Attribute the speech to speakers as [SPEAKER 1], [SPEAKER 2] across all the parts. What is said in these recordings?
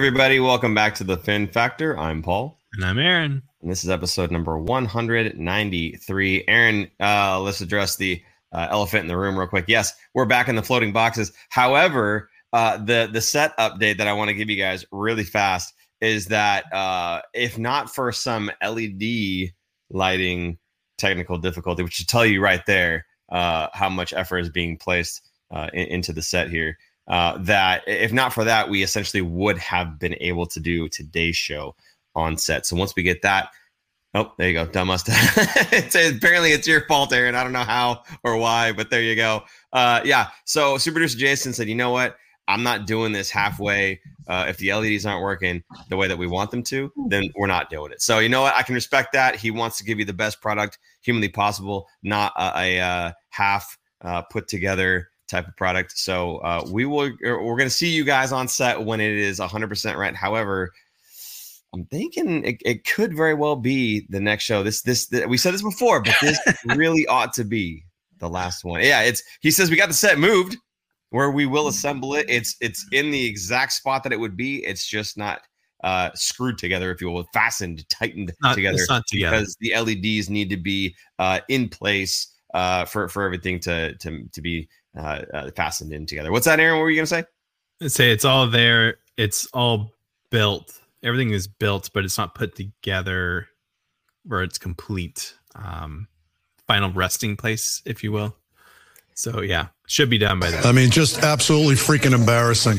[SPEAKER 1] everybody. Welcome back to the Fin Factor. I'm Paul.
[SPEAKER 2] And I'm Aaron.
[SPEAKER 1] And this is episode number 193. Aaron, let's address the elephant in the room real quick. Yes, we're back in the floating boxes. However, the set update that I want to give you guys really fast is that if not for some LED lighting technical difficulty, which should tell you right there how much effort is being placed into the set here, that if not for that, we essentially would have been able to do today's show on set. So once we get that, oh, there you go. Dumb must. Apparently it's your fault, Aaron. I don't know how or why, but there you go. Yeah. So super producer Jason said, you know what? I'm not doing this halfway. If the LEDs aren't working the way that we want them to, then we're not doing it. So you know what? I can respect that. He wants to give you the best product humanly possible, not a half put together type of product. So we're going to see you guys on set when it is 100% right. However, I'm thinking it could very well be the next show. This we said this before, but this really ought to be the last one. Yeah, he says we got the set moved where we will assemble it. It's in the exact spot that it would be. It's just not screwed together, if you will, tightened together. It's not together because the LEDs need to be in place for everything to be fastened in together. What's that, Aaron? What were you gonna say?
[SPEAKER 2] I'd say it's all there. It's all built. Everything is built, but it's not put together where it's complete. Final resting place, if you will. So yeah, should be done by then.
[SPEAKER 3] I mean, just absolutely freaking embarrassing.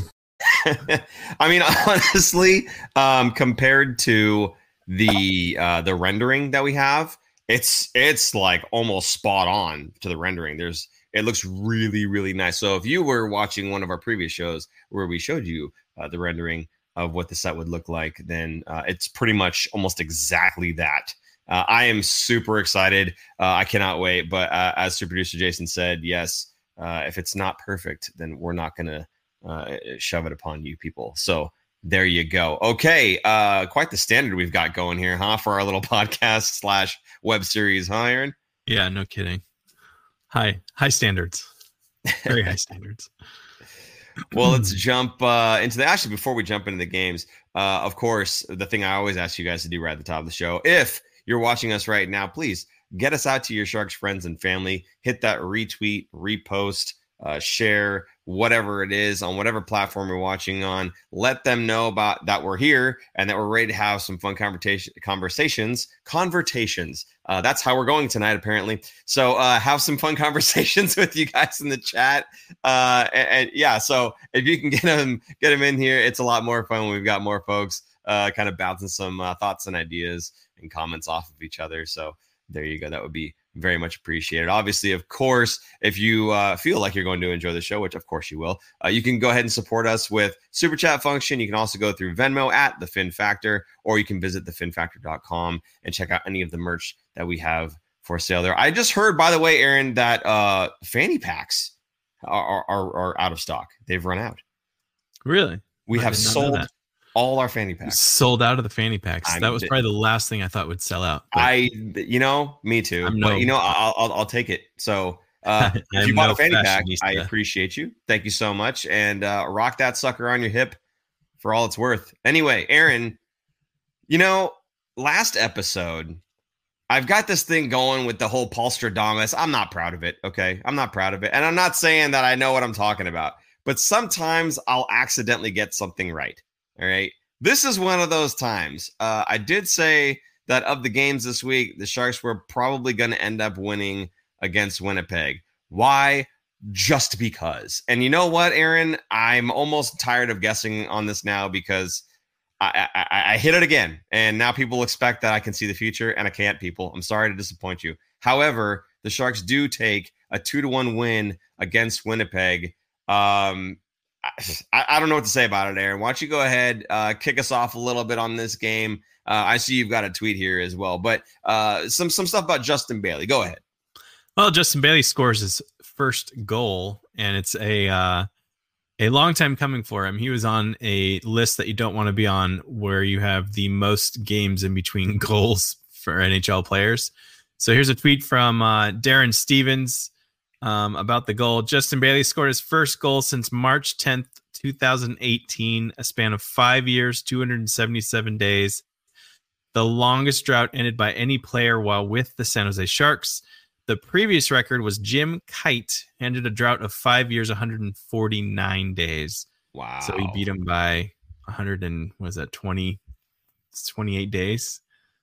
[SPEAKER 1] I mean, honestly, compared to the rendering that we have, it's like almost spot on to the rendering. It looks really, really nice. So if you were watching one of our previous shows where we showed you the rendering of what the set would look like, then it's pretty much almost exactly that. I am super excited. I cannot wait. But as super producer Jason said, yes, if it's not perfect, then we're not going to shove it upon you people. So there you go. Okay. Quite the standard we've got going here, huh? For our little podcast / web series, huh, Aaron?
[SPEAKER 2] Yeah, no kidding. High standards. Very high standards.
[SPEAKER 1] Well, let's jump into the. Actually, before we jump into the games, of course, the thing I always ask you guys to do right at the top of the show, if you're watching us right now, please get us out to your Sharks friends and family. Hit that retweet, repost, share, whatever it is on whatever platform you're watching on. Let them know about that we're here and that we're ready to have some fun conversations. That's how we're going tonight, apparently. So have some fun conversations with you guys in the chat. And yeah, so if you can get them in here, it's a lot more fun when we've got more folks kind of bouncing some thoughts and ideas and comments off of each other. So there you go. That would be very much appreciated. Obviously, of course, if you feel like you're going to enjoy the show, which of course you will, you can go ahead and support us with Super Chat function. You can also go through Venmo at The Fin Factor, or you can visit thefinfactor.com and check out any of the merch that we have for sale there. I just heard, by the way, Aaron, that fanny packs are out of stock. They've run out.
[SPEAKER 2] Really?
[SPEAKER 1] We have sold all our fanny packs.
[SPEAKER 2] Sold out of the fanny packs. That was probably the last thing I thought would sell out.
[SPEAKER 1] Me too. I'll take it. So if you bought a fanny pack, I appreciate you. Thank you so much. And rock that sucker on your hip for all it's worth. Anyway, Aaron, last episode, I've got this thing going with the whole Paul Stradamus. I'm not proud of it. Okay. I'm not proud of it. And I'm not saying that I know what I'm talking about, but sometimes I'll accidentally get something right. All right. This is one of those times. I did say that of the games this week, the Sharks were probably going to end up winning against Winnipeg. Why? Just because. And you know what, Aaron? I'm almost tired of guessing on this now because I hit it again. And now people expect that I can see the future, and I can't, people. I'm sorry to disappoint you. However, the Sharks do take a 2-1 win against Winnipeg. I don't know what to say about it, Aaron. Why don't you go ahead, kick us off a little bit on this game? I see you've got a tweet here as well, but some stuff about Justin Bailey. Go ahead.
[SPEAKER 2] Well, Justin Bailey scores his first goal, and it's a long time coming for him. He was on a list that you don't want to be on, where you have the most games in between goals for NHL players. So here's a tweet from Darren Stevens. About the goal. Justin Bailey scored his first goal since March 10th, 2018, a span of 5 years, 277 days. The longest drought ended by any player while with the San Jose Sharks. The previous record was Jim Kite, ended a drought of 5 years, 149 days.
[SPEAKER 1] Wow.
[SPEAKER 2] So he beat him by 28 days.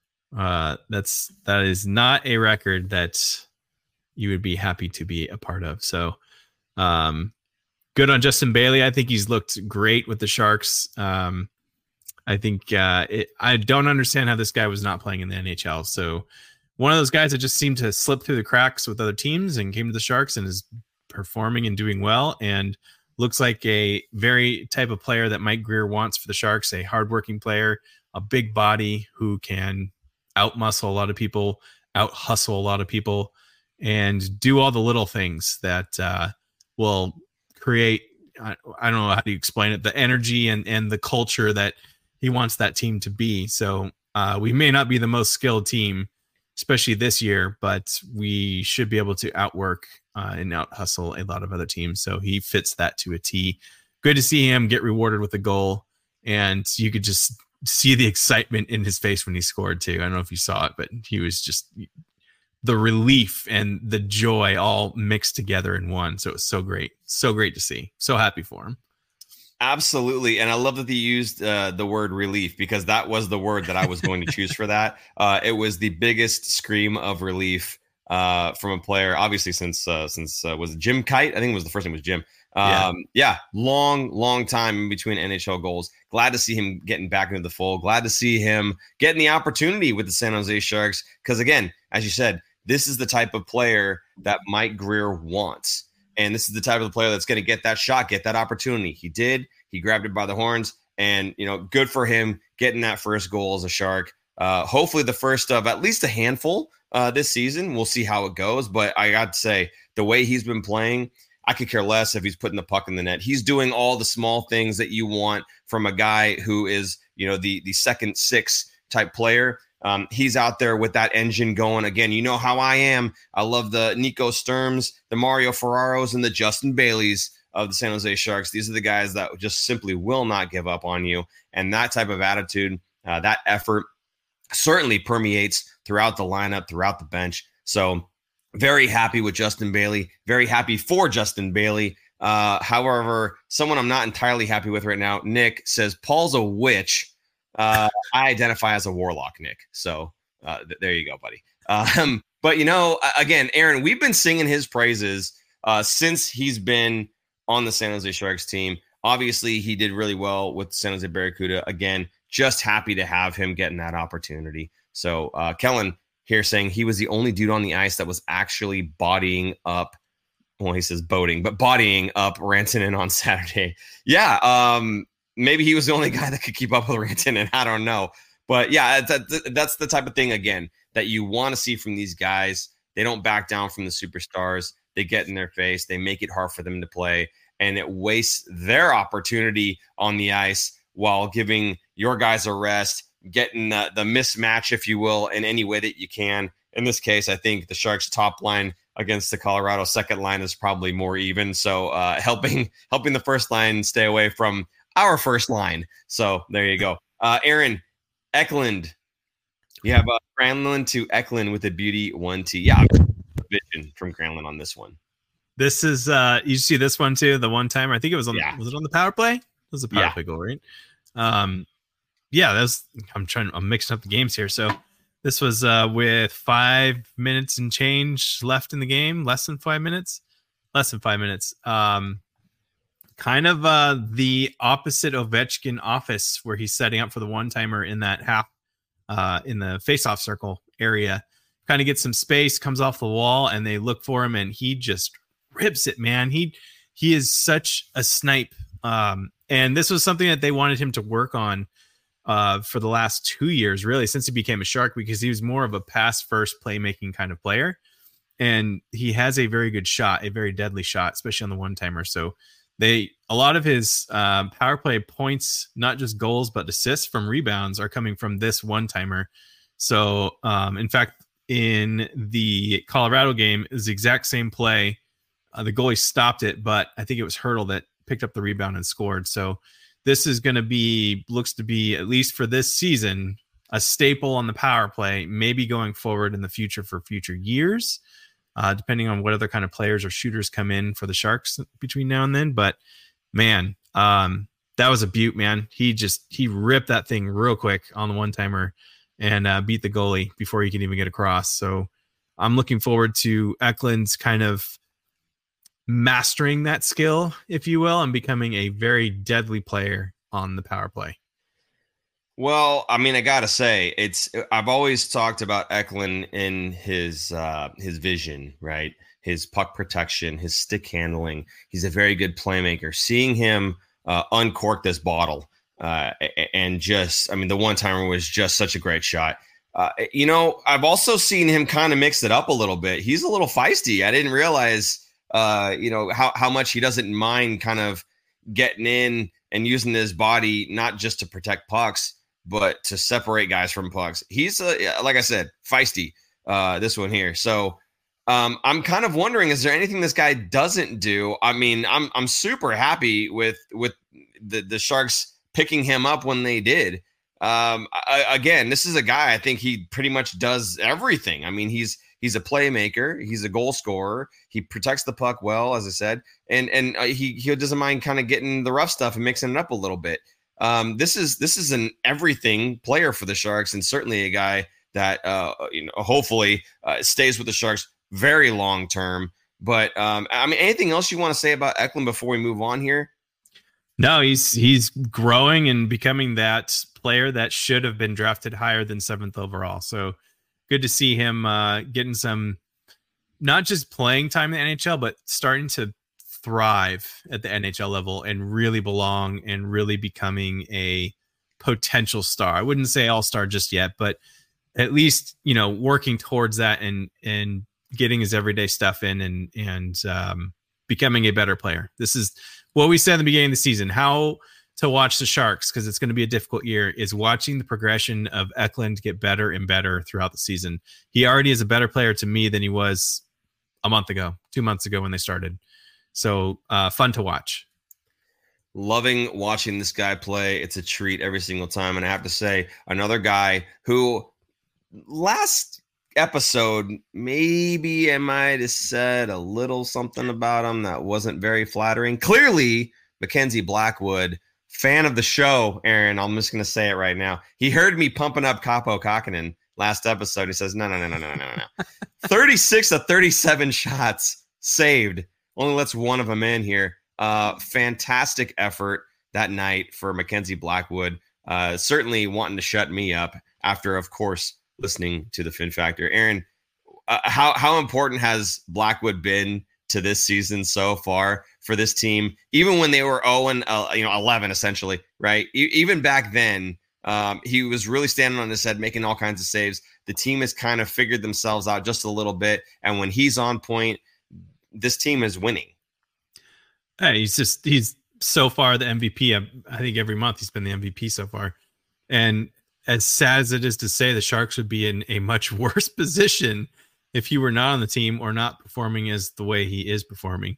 [SPEAKER 2] That is not a record that you would be happy to be a part of. So good on Justin Bailey. I think he's looked great with the Sharks. I think I don't understand how this guy was not playing in the NHL. So one of those guys that just seemed to slip through the cracks with other teams and came to the Sharks and is performing and doing well, and looks like a very type of player that Mike Grier wants for the Sharks, a hardworking player, a big body who can out-muscle a lot of people, out-hustle a lot of people, and do all the little things that will create, I don't know how to explain it, the energy and the culture that he wants that team to be. So we may not be the most skilled team, especially this year, but we should be able to outwork and out-hustle a lot of other teams. So he fits that to a T. Good to see him get rewarded with a goal, and you could just see the excitement in his face when he scored too. I don't know if you saw it, but he was just the relief and the joy all mixed together in one. So it was so great to see. So happy for him.
[SPEAKER 1] Absolutely. And I love that they used the word relief, because that was the word that I was going to choose for that. It was the biggest scream of relief from a player, obviously, since was it Jim Kite? I think it was the first name was Jim. Long time in between NHL goals. Glad to see him getting back into the fold. Glad to see him getting the opportunity with the San Jose Sharks. Because again, as you said, this is the type of player that Mike Grier wants. And this is the type of player that's going to get that shot, get that opportunity. He did. He grabbed it by the horns, and good for him getting that first goal as a Shark. Hopefully the first of at least a handful this season. We'll see how it goes. But I got to say, the way he's been playing, I could care less if he's putting the puck in the net. He's doing all the small things that you want from a guy who is, the second six type player. He's out there with that engine going. Again, you know how I am. I love the Nico Sturms, the Mario Ferraros, and the Justin Baileys of the San Jose Sharks. These are the guys that just simply will not give up on you. And that type of attitude, that effort certainly permeates throughout the lineup, throughout the bench. So very happy with Justin Bailey. Very happy for Justin Bailey. However, someone I'm not entirely happy with right now, Nick, says Paul's a witch. I identify as a warlock, Nick. So there you go, buddy. But, again, Aaron, we've been singing his praises since he's been on the San Jose Sharks team. Obviously, he did really well with San Jose Barracuda. Again, just happy to have him getting that opportunity. So Kellen here saying he was the only dude on the ice that was actually bodying up. Well, he says boating, but bodying up Rantanen on Saturday. Yeah, maybe he was the only guy that could keep up with Rantanen. I don't know. But yeah, that's the type of thing, again, that you want to see from these guys. They don't back down from the superstars. They get in their face. They make it hard for them to play. And it wastes their opportunity on the ice while giving your guys a rest, getting the mismatch, if you will, in any way that you can. In this case, I think the Sharks' top line against the Colorado second line is probably more even. So helping the first line stay away from our first line. So there you go. Aaron, Eklund. You have Granlund to Eklund with a beauty 1T. Yeah, vision from Granlund on this one.
[SPEAKER 2] This is you see this one too, the one timer. I think it was on was it on the power play? It was a power play goal, right? I'm mixing up the games here. So this was with 5 minutes and change left in the game, less than 5 minutes. Kind of the opposite Ovechkin office, where he's setting up for the one-timer in that half in the face-off circle area. Kind of gets some space, comes off the wall, and they look for him, and he just rips it, man. He is such a snipe. And this was something that they wanted him to work on for the last 2 years, really, since he became a Shark, because he was more of a pass-first playmaking kind of player. And he has a very good shot, a very deadly shot, especially on the one-timer. So a lot of his power play points, not just goals, but assists from rebounds, are coming from this one-timer. So, in fact, in the Colorado game, it was the exact same play. The goalie stopped it, but I think it was Hurdle that picked up the rebound and scored. So this is going to looks to be, at least for this season, a staple on the power play, maybe going forward in the future for future years, depending on what other kind of players or shooters come in for the Sharks between now and then. But man, that was a beaut, man. He ripped that thing real quick on the one-timer and beat the goalie before he could even get across. So I'm looking forward to Eklund's kind of mastering that skill, if you will, and becoming a very deadly player on the power play.
[SPEAKER 1] Well, I mean, I gotta say, I've always talked about Eklund in his vision, right? His puck protection, his stick handling. He's a very good playmaker. Seeing him uncork this bottle and just, I mean, the one-timer was just such a great shot. I've also seen him kind of mix it up a little bit. He's a little feisty. I didn't realize, how much he doesn't mind kind of getting in and using his body, not just to protect pucks, but to separate guys from pucks. He's, like I said, feisty, this one here. So I'm kind of wondering, is there anything this guy doesn't do? I mean, I'm super happy with the Sharks picking him up when they did. Again, this is a guy, I think he pretty much does everything. I mean, he's a playmaker. He's a goal scorer. He protects the puck well, as I said, and he doesn't mind kind of getting the rough stuff and mixing it up a little bit. This is an everything player for the Sharks, and certainly a guy that hopefully stays with the Sharks very long term. But I mean, anything else you want to say about Eklund before we move on here?
[SPEAKER 2] No, he's growing and becoming that player that should have been drafted higher than 7th overall. So good to see him getting some, not just playing time in the NHL, but starting to thrive at the NHL level and really belong and really becoming a potential star. I wouldn't say all-star just yet, but at least, working towards that and getting his everyday stuff in and becoming a better player. This is what we said in the beginning of the season, how to watch the Sharks, because it's going to be a difficult year, is watching the progression of Eklund get better and better throughout the season. He already is a better player to me than he was a month ago, 2 months ago when they started. So fun to watch.
[SPEAKER 1] Loving watching this guy play. It's a treat every single time. And I have to say, another guy who last episode, maybe I might have said a little something about him that wasn't very flattering. Clearly, Mackenzie Blackwood, fan of the show, Aaron, I'm just going to say it right now. He heard me pumping up Kaapo Kähkönen last episode. He says, no. 36 of 37 shots saved. Only lets one of them in here. Fantastic effort that night for Mackenzie Blackwood. Certainly wanting to shut me up after, of course, listening to the Fin Factor. Aaron, how important has Blackwood been to this season so far for this team, even when they were 0-11 essentially, right? Even back then, he was really standing on his head, making all kinds of saves. The team has kind of figured themselves out just a little bit, and when he's on point, this team is winning.
[SPEAKER 2] Hey, he's so far the MVP. I think every month he's been the MVP so far, and as sad as it is to say, the Sharks would be in a much worse position if he were not on the team or not performing as the way he is performing.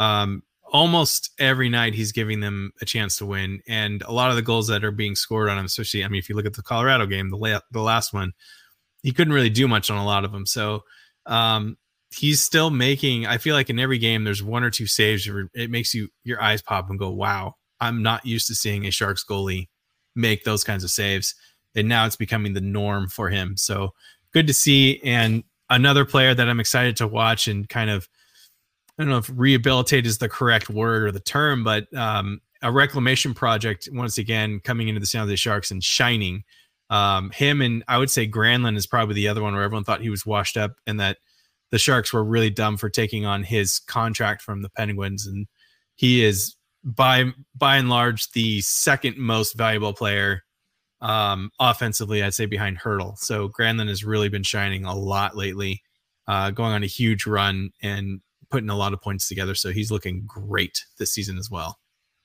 [SPEAKER 2] Almost every night he's giving them a chance to win. And a lot of the goals that are being scored on him, especially, I mean, if you look at the Colorado game, the last one, he couldn't really do much on a lot of them. So he's still making, I feel like in every game, there's one or two saves where it makes your eyes pop and go, wow, I'm not used to seeing a Sharks goalie make those kinds of saves. And now it's becoming the norm for him. So good to see. And another player that I'm excited to watch and kind of, I don't know if rehabilitate is the correct word or the term, but a reclamation project, once again, coming into the San Jose Sharks and shining. Him and I would say Granlund is probably the other one where everyone thought he was washed up and that the Sharks were really dumb for taking on his contract from the Penguins. And he is by and large the second most valuable player offensively, I'd say, behind Hurdle. So Granlund has really been shining a lot lately, going on a huge run and putting a lot of points together. So he's looking great this season as well.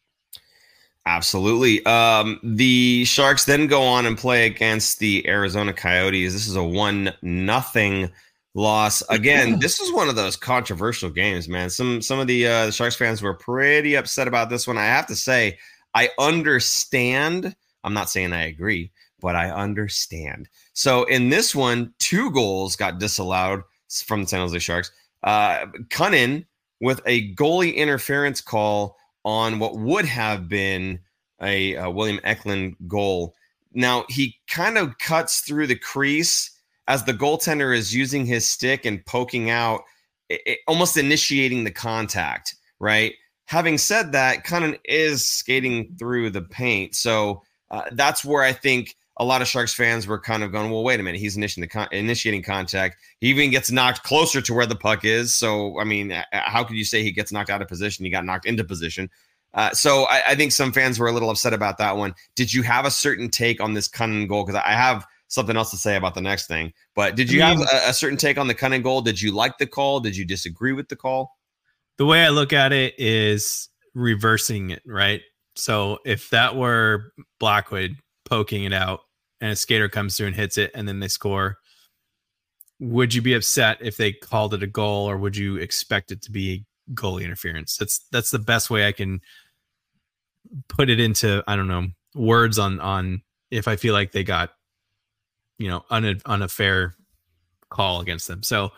[SPEAKER 1] Absolutely. The Sharks then go on and play against the Arizona Coyotes. This is a 1-0 loss. Again, this was one of those controversial games, man. Some of the Sharks fans were pretty upset about this one. I have to say, I understand. I'm not saying I agree, but I understand. So in this one, 2 goals got disallowed from the San Jose Sharks. Cunnin with a goalie interference call on what would have been a William Eklund goal. Now, he kind of cuts through the crease as the goaltender is using his stick and poking out, almost initiating the contact, right? Having said that, Cunnin is skating through the paint. So that's where I think a lot of Sharks fans were kind of going, well, wait a minute. He's initiating contact. He even gets knocked closer to where the puck is. So, I mean, how could you say he gets knocked out of position? He got knocked into position. So I think some fans were a little upset about that one. Did you have a certain take on this Cunnin goal? Because I have something else to say about the next thing. But did you have a certain take on the Cunnin goal? Did you like the call? Did you disagree with the call?
[SPEAKER 2] The way I look at it is reversing it, right? So if that were Blackwood poking it out and a skater comes through and hits it and then they score, would you be upset if they called it a goal, or would you expect it to be goalie interference? That's the best way I can put it into, I don't know, words on if I feel like they got, on a fair call against them. So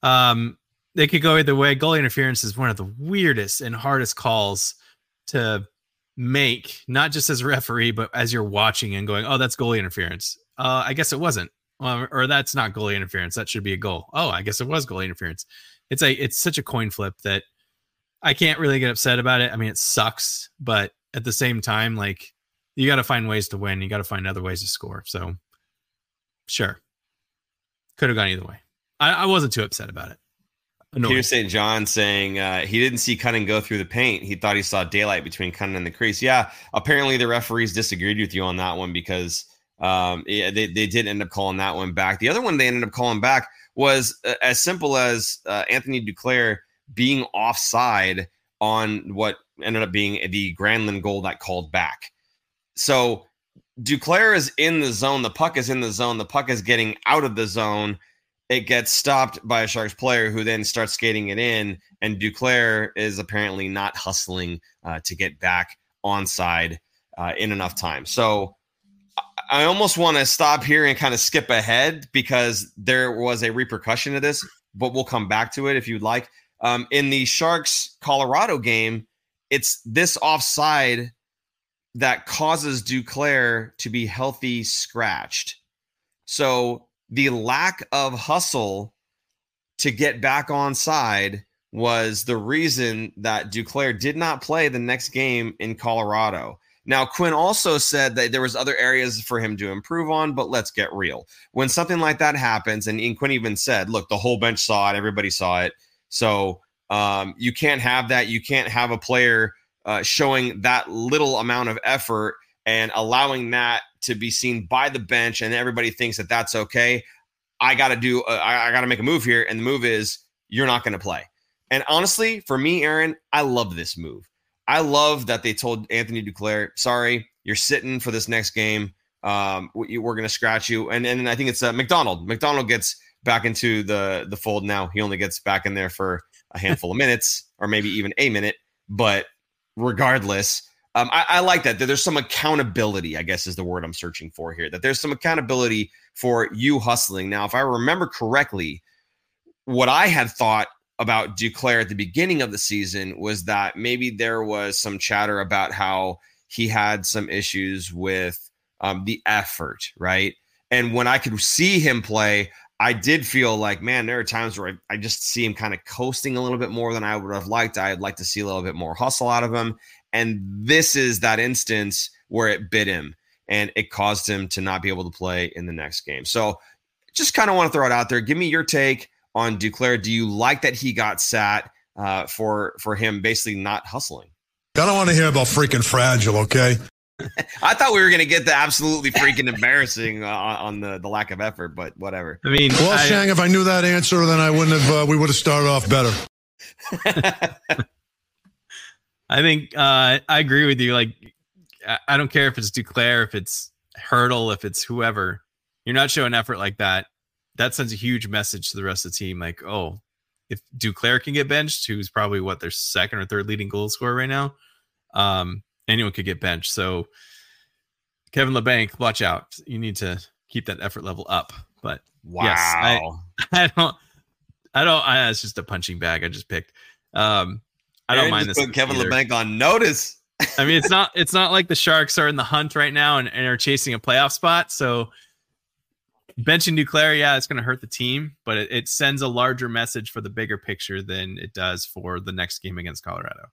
[SPEAKER 2] they could go either way. Goalie interference is one of the weirdest and hardest calls to make, not just as a referee, but as you're watching and going, oh, that's goalie interference. I guess it wasn't. Or that's not goalie interference. That should be a goal. Oh, I guess it was goalie interference. It's such a coin flip that I can't really get upset about it. I mean, it sucks, but at the same time, like, you got to find ways to win. You got to find other ways to score. So sure. Could have gone either way. I wasn't too upset about it.
[SPEAKER 1] Peter St. John saying he didn't see Cunnin go through the paint. He thought he saw daylight between Cunnin and the crease. Yeah, apparently the referees disagreed with you on that one because they did end up calling that one back. The other one they ended up calling back was as simple as Anthony Duclair being offside on what ended up being the Granlund goal that called back. So Duclair is in the zone. The puck is in the zone. The puck is getting out of the zone. It gets stopped by a Sharks player who then starts skating it in, and Duclair is apparently not hustling to get back onside in enough time. So I almost want to stop here and kind of skip ahead because there was a repercussion to this, but we'll come back to it if you'd like. In the Sharks-Colorado game, it's this offside that causes Duclair to be healthy scratched. So the lack of hustle to get back onside was the reason that Duclair did not play the next game in Colorado. Now, Quinn also said that there was other areas for him to improve on, but let's get real. When something like that happens, and Quinn even said, look, the whole bench saw it, everybody saw it. So you can't have that. You can't have a player showing that little amount of effort and allowing that to be seen by the bench, and everybody thinks that that's okay. I got to make a move here, and the move is you're not going to play. And honestly, for me, Aaron, I love this move. I love that they told Anthony Duclair, sorry, you're sitting for this next game. We're going to scratch you. And I think it's McDonald. McDonald gets back into the fold now. He only gets back in there for a handful of minutes, or maybe even a minute. But regardless, I like that there's some accountability, I guess is the word I'm searching for here, that there's some accountability for you hustling. Now, if I remember correctly, what I had thought about Duclair at the beginning of the season was that maybe there was some chatter about how he had some issues with the effort, right? And when I could see him play, I did feel like, man, there are times where I just see him kind of coasting a little bit more than I would have liked. I'd like to see a little bit more hustle out of him. And this is that instance where it bit him and it caused him to not be able to play in the next game. So just kind of want to throw it out there. Give me your take on Duclair. Do you like that he got sat for him basically not hustling?
[SPEAKER 3] I don't want to hear about freaking fragile, okay?
[SPEAKER 1] I thought we were going to get the absolutely freaking embarrassing on the lack of effort, but whatever.
[SPEAKER 2] I mean,
[SPEAKER 3] well, Shang, if I knew that answer, then I wouldn't have. We would have started off better.
[SPEAKER 2] I think I agree with you. Like, I don't care if it's Duclair, if it's Hurdle, if it's whoever. You're not showing effort like that. that sends a huge message to the rest of the team. Like, oh, if Duclair can get benched, who's probably their second or third leading goal scorer right now, anyone could get benched. So Kevin Labanc, watch out. You need to keep that effort level up. But
[SPEAKER 1] wow,
[SPEAKER 2] yes, it's just a punching bag I just picked. I don't mind this.
[SPEAKER 1] Put Kevin Labanc on notice.
[SPEAKER 2] I mean, it's not like the Sharks are in the hunt right now and are chasing a playoff spot. So benching Duclair, yeah, it's going to hurt the team, but it sends a larger message for the bigger picture than it does for the next game against Colorado.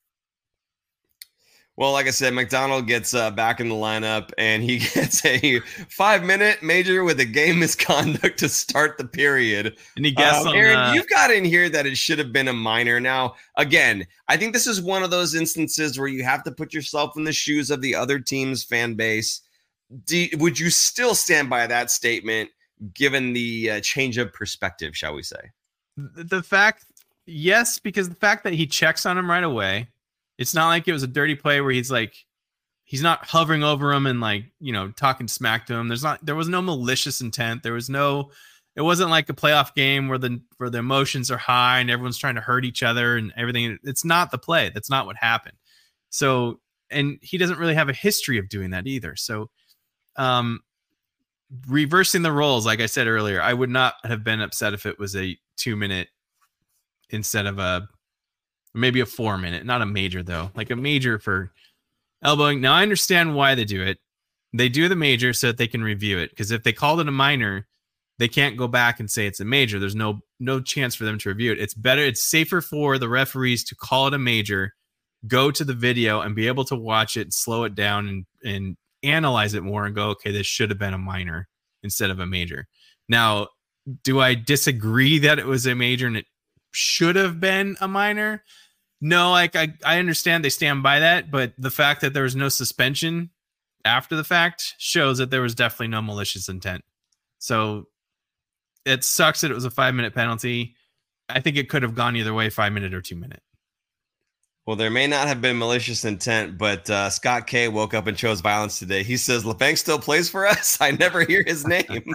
[SPEAKER 1] Well, like I said, McDonald gets back in the lineup, and he gets a 5-minute major with a game misconduct to start the period.
[SPEAKER 2] And he guessed on
[SPEAKER 1] Aaron, you've got in here that it should have been a minor. Now, again, I think this is one of those instances where you have to put yourself in the shoes of the other team's fan base. Would you still stand by that statement, given the change of perspective, shall we say?
[SPEAKER 2] The fact, yes, because the fact that he checks on him right away. It's not like it was a dirty play where he's not hovering over him and talking smack to him. There was no malicious intent. It wasn't like a playoff game where the emotions are high and everyone's trying to hurt each other and everything. It's not the play. That's not what happened. So, and he doesn't really have a history of doing that either. So, reversing the roles, like I said earlier, I would not have been upset if it was a 2-minute instead of maybe a 4-minute, not a major though, like a major for elbowing. Now I understand why they do it. They do the major so that they can review it. Because if they called it a minor, they can't go back and say it's a major. There's no chance for them to review it. It's safer for the referees to call it a major, go to the video and be able to watch it, slow it down and analyze it more and go, okay, this should have been a minor instead of a major. Now, do I disagree that it was a major and it should have been a minor? No, I understand they stand by that, but the fact that there was no suspension after the fact shows that there was definitely no malicious intent. So it sucks that it was a 5-minute penalty. I think it could have gone either way, 5-minute or 2-minute.
[SPEAKER 1] Well, there may not have been malicious intent, but Scott K woke up and chose violence today. He says, Labanc still plays for us? I never hear his name.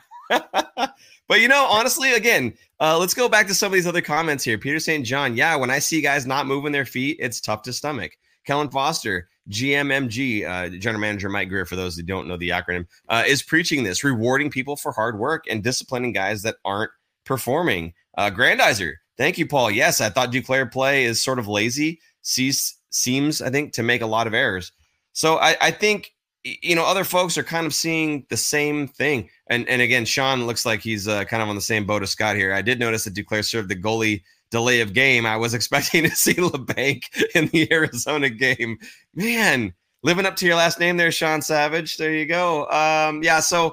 [SPEAKER 1] But, honestly, again, let's go back to some of these other comments here. Peter St. John, yeah, when I see guys not moving their feet, it's tough to stomach. Kellen Foster, GMMG, General Manager Mike Greer, for those who don't know the acronym, is preaching this, rewarding people for hard work and disciplining guys that aren't performing. Grandizer, thank you, Paul. Yes, I thought Duclair play is sort of lazy, seems, I think, to make a lot of errors. So I think, other folks are kind of seeing the same thing. And again, Sean looks like he's kind of on the same boat as Scott here. I did notice that Duclair served the goalie delay of game. I was expecting to see Labanc in the Arizona game. Man, living up to your last name there, Sean Savage. There you go. Yeah, so,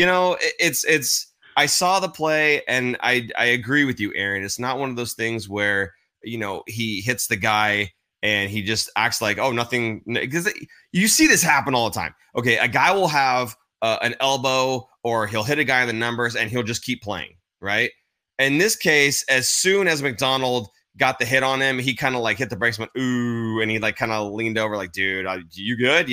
[SPEAKER 1] it's I saw the play, and I agree with you, Aaron. It's not one of those things where, he hits the guy and he just acts like, oh, nothing. Because you see this happen all the time. Okay, a guy will have an elbow, or he'll hit a guy in the numbers and he'll just keep playing, right? In this case, as soon as McDonald got the hit on him, he kind of hit the brakes, went, ooh, and he kind of leaned over like, dude, you good?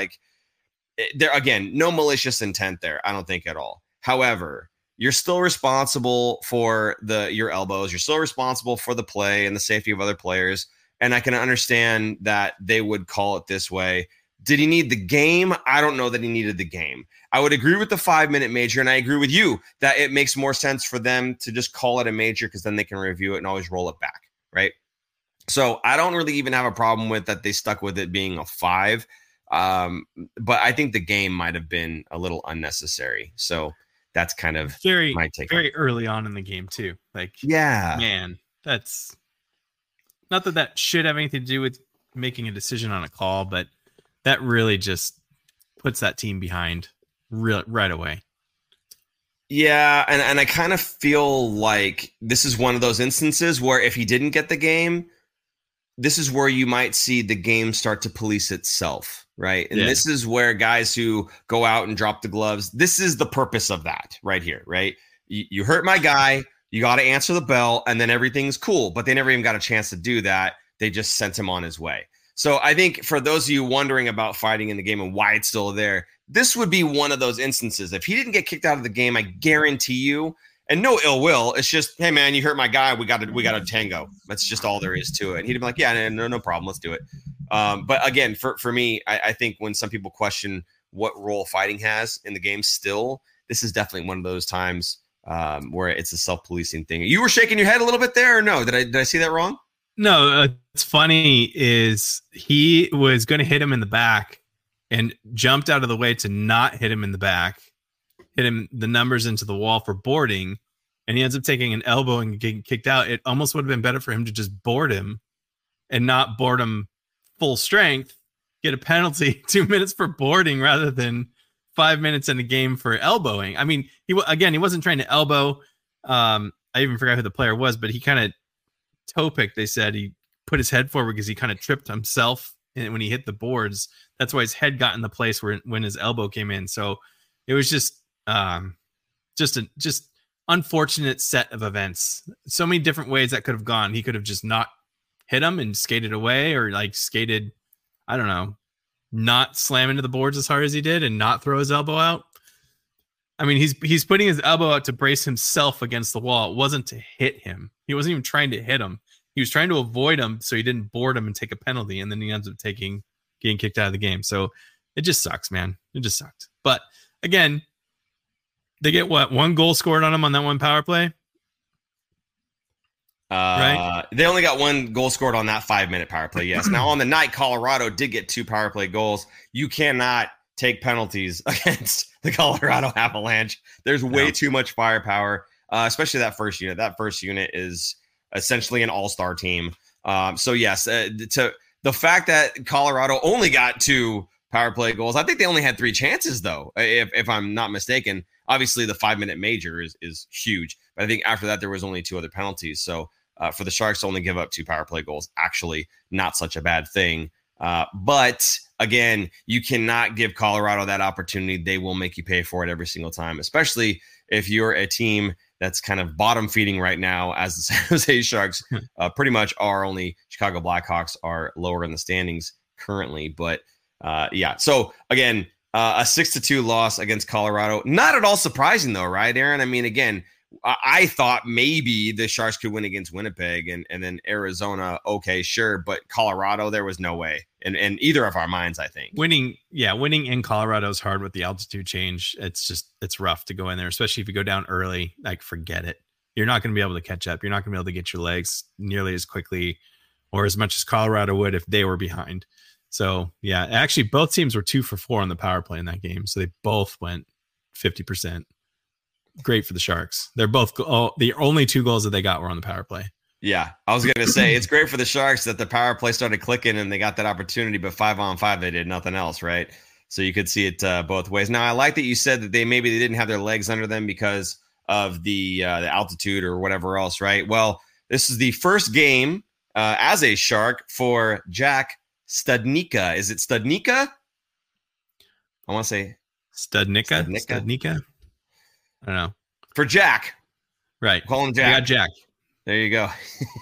[SPEAKER 1] There again, no malicious intent there, I don't think at all. However, you're still responsible for your elbows. You're still responsible for the play and the safety of other players. And I can understand that they would call it this way. Did he need the game? I don't know that he needed the game. I would agree with the 5-minute major, and I agree with you that it makes more sense for them to just call it a major because then they can review it and always roll it back, right? So I don't really even have a problem with that they stuck with it being a 5. But I think the game might have been a little unnecessary. So that's kind of my take.
[SPEAKER 2] Very early on in the game too.
[SPEAKER 1] Yeah,
[SPEAKER 2] man, that's not that should have anything to do with making a decision on a call, but that really just puts that team behind right away.
[SPEAKER 1] Yeah, and I kind of feel like this is one of those instances where if he didn't get the game, this is where you might see the game start to police itself, right? And This is where guys who go out and drop the gloves, this is the purpose of that right here, right? You hurt my guy, you got to answer the bell, and then everything's cool. But they never even got a chance to do that. They just sent him on his way. So I think for those of you wondering about fighting in the game and why it's still there, this would be one of those instances. If he didn't get kicked out of the game, I guarantee you, and no ill will, it's just, hey man, you hurt my guy. We got to tango. That's just all there is to it. And he'd be like, yeah, no problem. Let's do it. But again, for me, I think when some people question what role fighting has in the game still, this is definitely one of those times where it's a self-policing thing. You were shaking your head a little bit there, or no? Did I see that wrong?
[SPEAKER 2] No, it's funny is he was going to hit him in the back and jumped out of the way to not hit him in the back, hit him the numbers into the wall for boarding, and he ends up taking an elbow and getting kicked out. It almost would have been better for him to just board him and not board him full strength, get a penalty 2 minutes for boarding rather than 5 minutes in a game for elbowing. I mean, he wasn't trying to elbow. I even forgot who the player was, but he kind of toe picked. They said he put his head forward because he kind of tripped himself when he hit the boards. That's why his head got in the place when his elbow came in. So it was just unfortunate set of events. So many different ways that could have gone. He could have just not hit him and skated away, or like skated, I don't know, not slam into the boards as hard as he did and not throw his elbow out. I mean, he's putting his elbow out to brace himself against the wall. It wasn't to hit him. He wasn't even trying to hit him. He was trying to avoid him so he didn't board him and take a penalty, and then he ends up getting kicked out of the game. So it just sucks, man. It just sucked. But again, they get one goal scored on him on that one power play?
[SPEAKER 1] Right? They only got one goal scored on that 5-minute power play, yes. Now, on the night, Colorado did get 2 power play goals. You cannot take penalties against the Colorado Avalanche. There's way too much firepower, especially that first unit. That first unit is essentially an all-star team. So, yes, to the fact that Colorado only got 2 power play goals, I think they only had 3 chances, though, if I'm not mistaken. Obviously, the 5-minute major is huge. But I think after that, there was only 2 other penalties. So for the Sharks to only give up 2 power play goals, actually not such a bad thing. But again, you cannot give Colorado that opportunity. They will make you pay for it every single time, especially if you're a team that's kind of bottom feeding right now, as the San Jose Sharks pretty much are. Only Chicago Blackhawks are lower in the standings currently. But yeah, so again, a 6-2 loss against Colorado. Not at all surprising, though, right, Aaron? I mean, again, I thought maybe the Sharks could win against Winnipeg and then Arizona. Okay, sure. But Colorado, there was no way in either of our minds, I think.
[SPEAKER 2] Winning in Colorado is hard with the altitude change. It's rough to go in there, especially if you go down early. Like, forget it. You're not going to be able to catch up. You're not going to be able to get your legs nearly as quickly or as much as Colorado would if they were behind. So, yeah, actually, both teams were 2 for 4 on the power play in that game. So they both went 50%. Great for the Sharks. They're both the only 2 goals that they got were on the power play.
[SPEAKER 1] Yeah, I was going to say it's great for the Sharks that the power play started clicking and they got that opportunity, but 5-on-5 they did nothing else, right? So you could see it both ways. Now, I like that you said that they didn't have their legs under them because of the altitude or whatever else, right? Well, this is the first game as a Shark for Jack Studnicka. Is it Studnicka? I want to say
[SPEAKER 2] Studnicka. I don't know.
[SPEAKER 1] For Jack.
[SPEAKER 2] Right.
[SPEAKER 1] Call him Jack.
[SPEAKER 2] I got Jack.
[SPEAKER 1] There you go.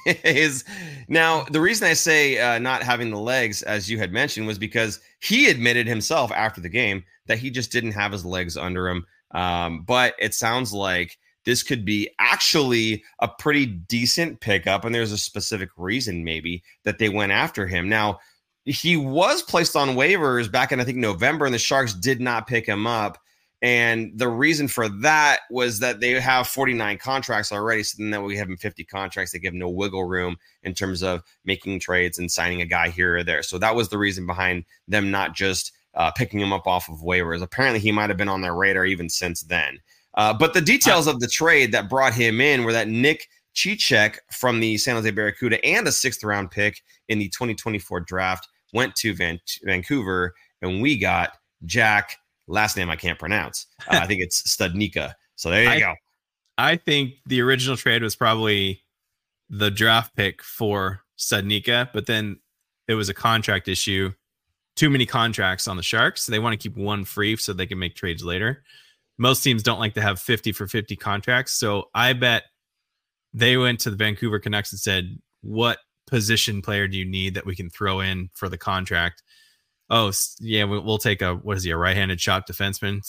[SPEAKER 1] Now, the reason I say not having the legs, as you had mentioned, was because he admitted himself after the game that he just didn't have his legs under him. But it sounds like this could be actually a pretty decent pickup, and there's a specific reason maybe that they went after him. Now, he was placed on waivers back in, I think, November, and the Sharks did not pick him up. And the reason for that was that they have 49 contracts already. So then that we have him 50 contracts. They give him no wiggle room in terms of making trades and signing a guy here or there. So that was the reason behind them not just picking him up off of waivers. Apparently he might have been on their radar even since then. But the details of the trade that brought him in were that Nick Cicek from the San Jose Barracuda and a 6th round pick in the 2024 draft went to Vancouver, and we got Jack. Last name I can't pronounce. I think it's Studnicka. So there you go.
[SPEAKER 2] I think the original trade was probably the draft pick for Studnicka, but then it was a contract issue. Too many contracts on the Sharks. So they want to keep one free so they can make trades later. Most teams don't like to have 50 for 50 contracts. So I bet they went to the Vancouver Canucks and said, what position player do you need that we can throw in for the contract? Oh, yeah, we'll take a right-handed shot defenseman?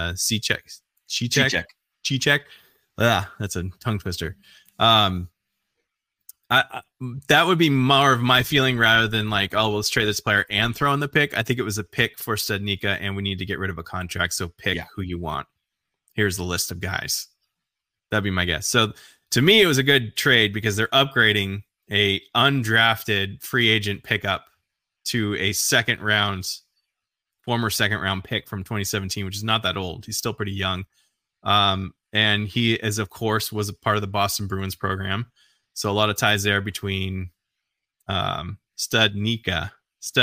[SPEAKER 2] Cechek. That's a tongue twister. That would be more of my feeling rather than like, oh, let's trade this player and throw in the pick. I think it was a pick for Studnicka, and we need to get rid of a contract. So pick who you want. Here's the list of guys. That'd be my guess. So to me, it was a good trade because they're upgrading a undrafted free agent pickup to a former second round pick from 2017, which is not that old. He's still pretty young. And he was a part of the Boston Bruins program. So a lot of ties there between Studnicka.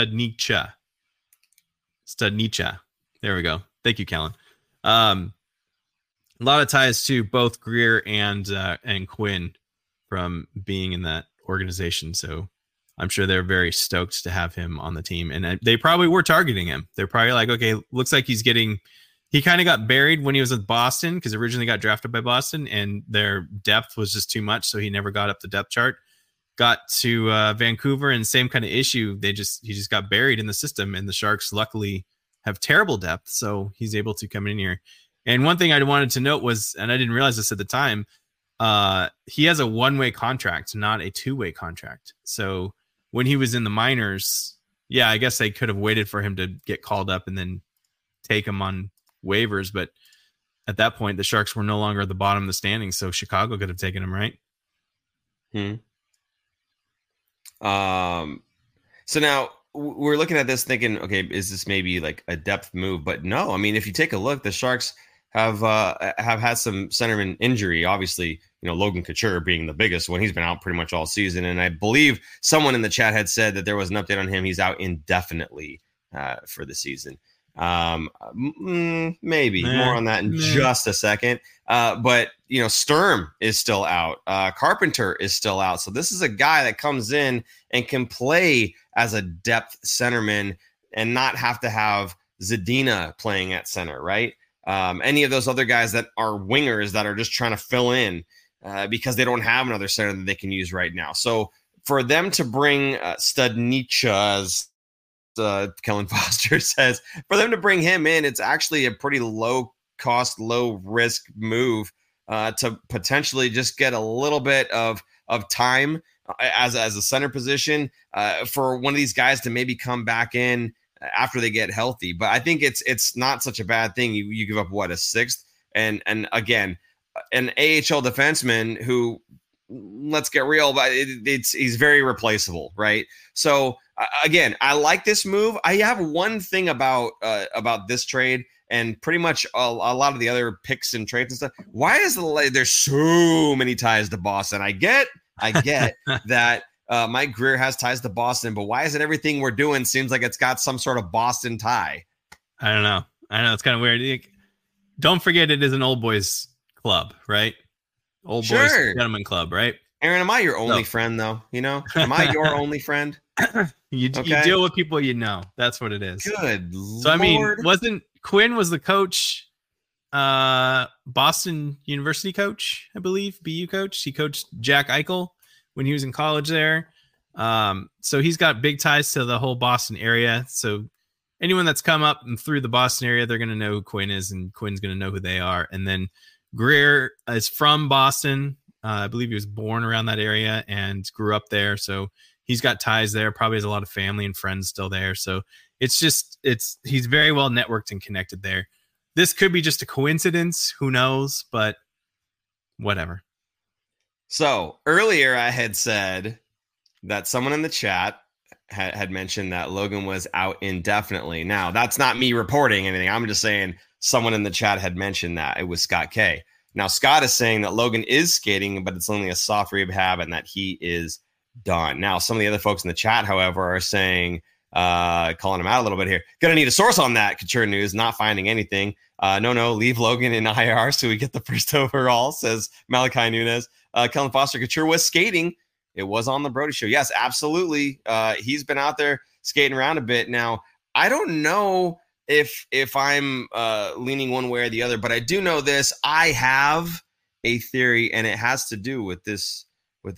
[SPEAKER 2] There we go. Thank you, Kellen. A lot of ties to both Greer and Quinn from being in that organization. So I'm sure they're very stoked to have him on the team. And they probably were targeting him. They're probably like, okay, looks like he kind of got buried when he was with Boston because originally got drafted by Boston and their depth was just too much. So he never got up the depth chart. Got to Vancouver and same kind of issue. He just got buried in the system, and the Sharks luckily have terrible depth. So he's able to come in here. And one thing I wanted to note was, and I didn't realize this at the time, he has a one-way contract, not a two-way contract. So when he was in the minors, I guess they could have waited for him to get called up and then take him on waivers, but at that point the Sharks were no longer at the bottom of the standings, so Chicago could have taken him, right?
[SPEAKER 1] So now we're looking at this thinking, okay, is this maybe like a depth move? But no, I mean, if you take a look, the Sharks have had some centerman injury. Obviously, Logan Couture being the biggest one. He's been out pretty much all season, and I believe someone in the chat had said that there was an update on him. He's out indefinitely for the season. Maybe more on that in just a second. But Sturm is still out. Carpenter is still out. So this is a guy that comes in and can play as a depth centerman and not have to have Zadina playing at center, right? Any of those other guys that are wingers that are just trying to fill in because they don't have another center that they can use right now. So for them to bring Studnicka, as Kellen Foster says, for them to bring him in, it's actually a pretty low cost, low risk move to potentially just get a little bit of time as a center position for one of these guys to maybe come back in after they get healthy. But I think it's not such a bad thing. You give up a sixth, and again, an AHL defenseman who, let's get real, but he's very replaceable, right? So again, I like this move. I have one thing about this trade and pretty much a lot of the other picks and trades and stuff. Why is there's so many ties to Boston? I get that Mike Greer has ties to Boston, but why is it everything we're doing seems like it's got some sort of Boston tie?
[SPEAKER 2] I don't know. It's kind of weird. Don't forget it is an old boys club, right? Old boys gentleman club, right?
[SPEAKER 1] Aaron, am I your only friend though? Am I your only friend?
[SPEAKER 2] You deal with people That's what it is.
[SPEAKER 1] Good
[SPEAKER 2] So
[SPEAKER 1] Lord.
[SPEAKER 2] I mean, wasn't Quinn was the coach, Boston University coach, I believe, BU coach. He coached Jack Eichel when he was in college there. So he's got big ties to the whole Boston area. So anyone that's come up and through the Boston area, they're going to know who Quinn is, and Quinn's going to know who they are. And then Greer is from Boston. I believe he was born around that area and grew up there. So he's got ties there, probably has a lot of family and friends still there. So he's very well networked and connected there. This could be just a coincidence. Who knows? But whatever.
[SPEAKER 1] So earlier I had said that someone in the chat had mentioned that Logan was out indefinitely. Now, that's not me reporting anything. I'm just saying someone in the chat had mentioned that. It was Scott K. Now, Scott is saying that Logan is skating, but it's only a soft rehab and that he is done. Now, some of the other folks in the chat, however, are saying, calling him out a little bit here. Gonna need a source on that. Couture News, not finding anything. No, leave Logan in IR so we get the first overall, says Malachi Nunes. Kellen Foster, Couture was skating. It was on the Brody Show. Yes, absolutely. He's been out there skating around a bit. Now, I don't know if I'm leaning one way or the other, but I do know this. I have a theory, and it has to do with this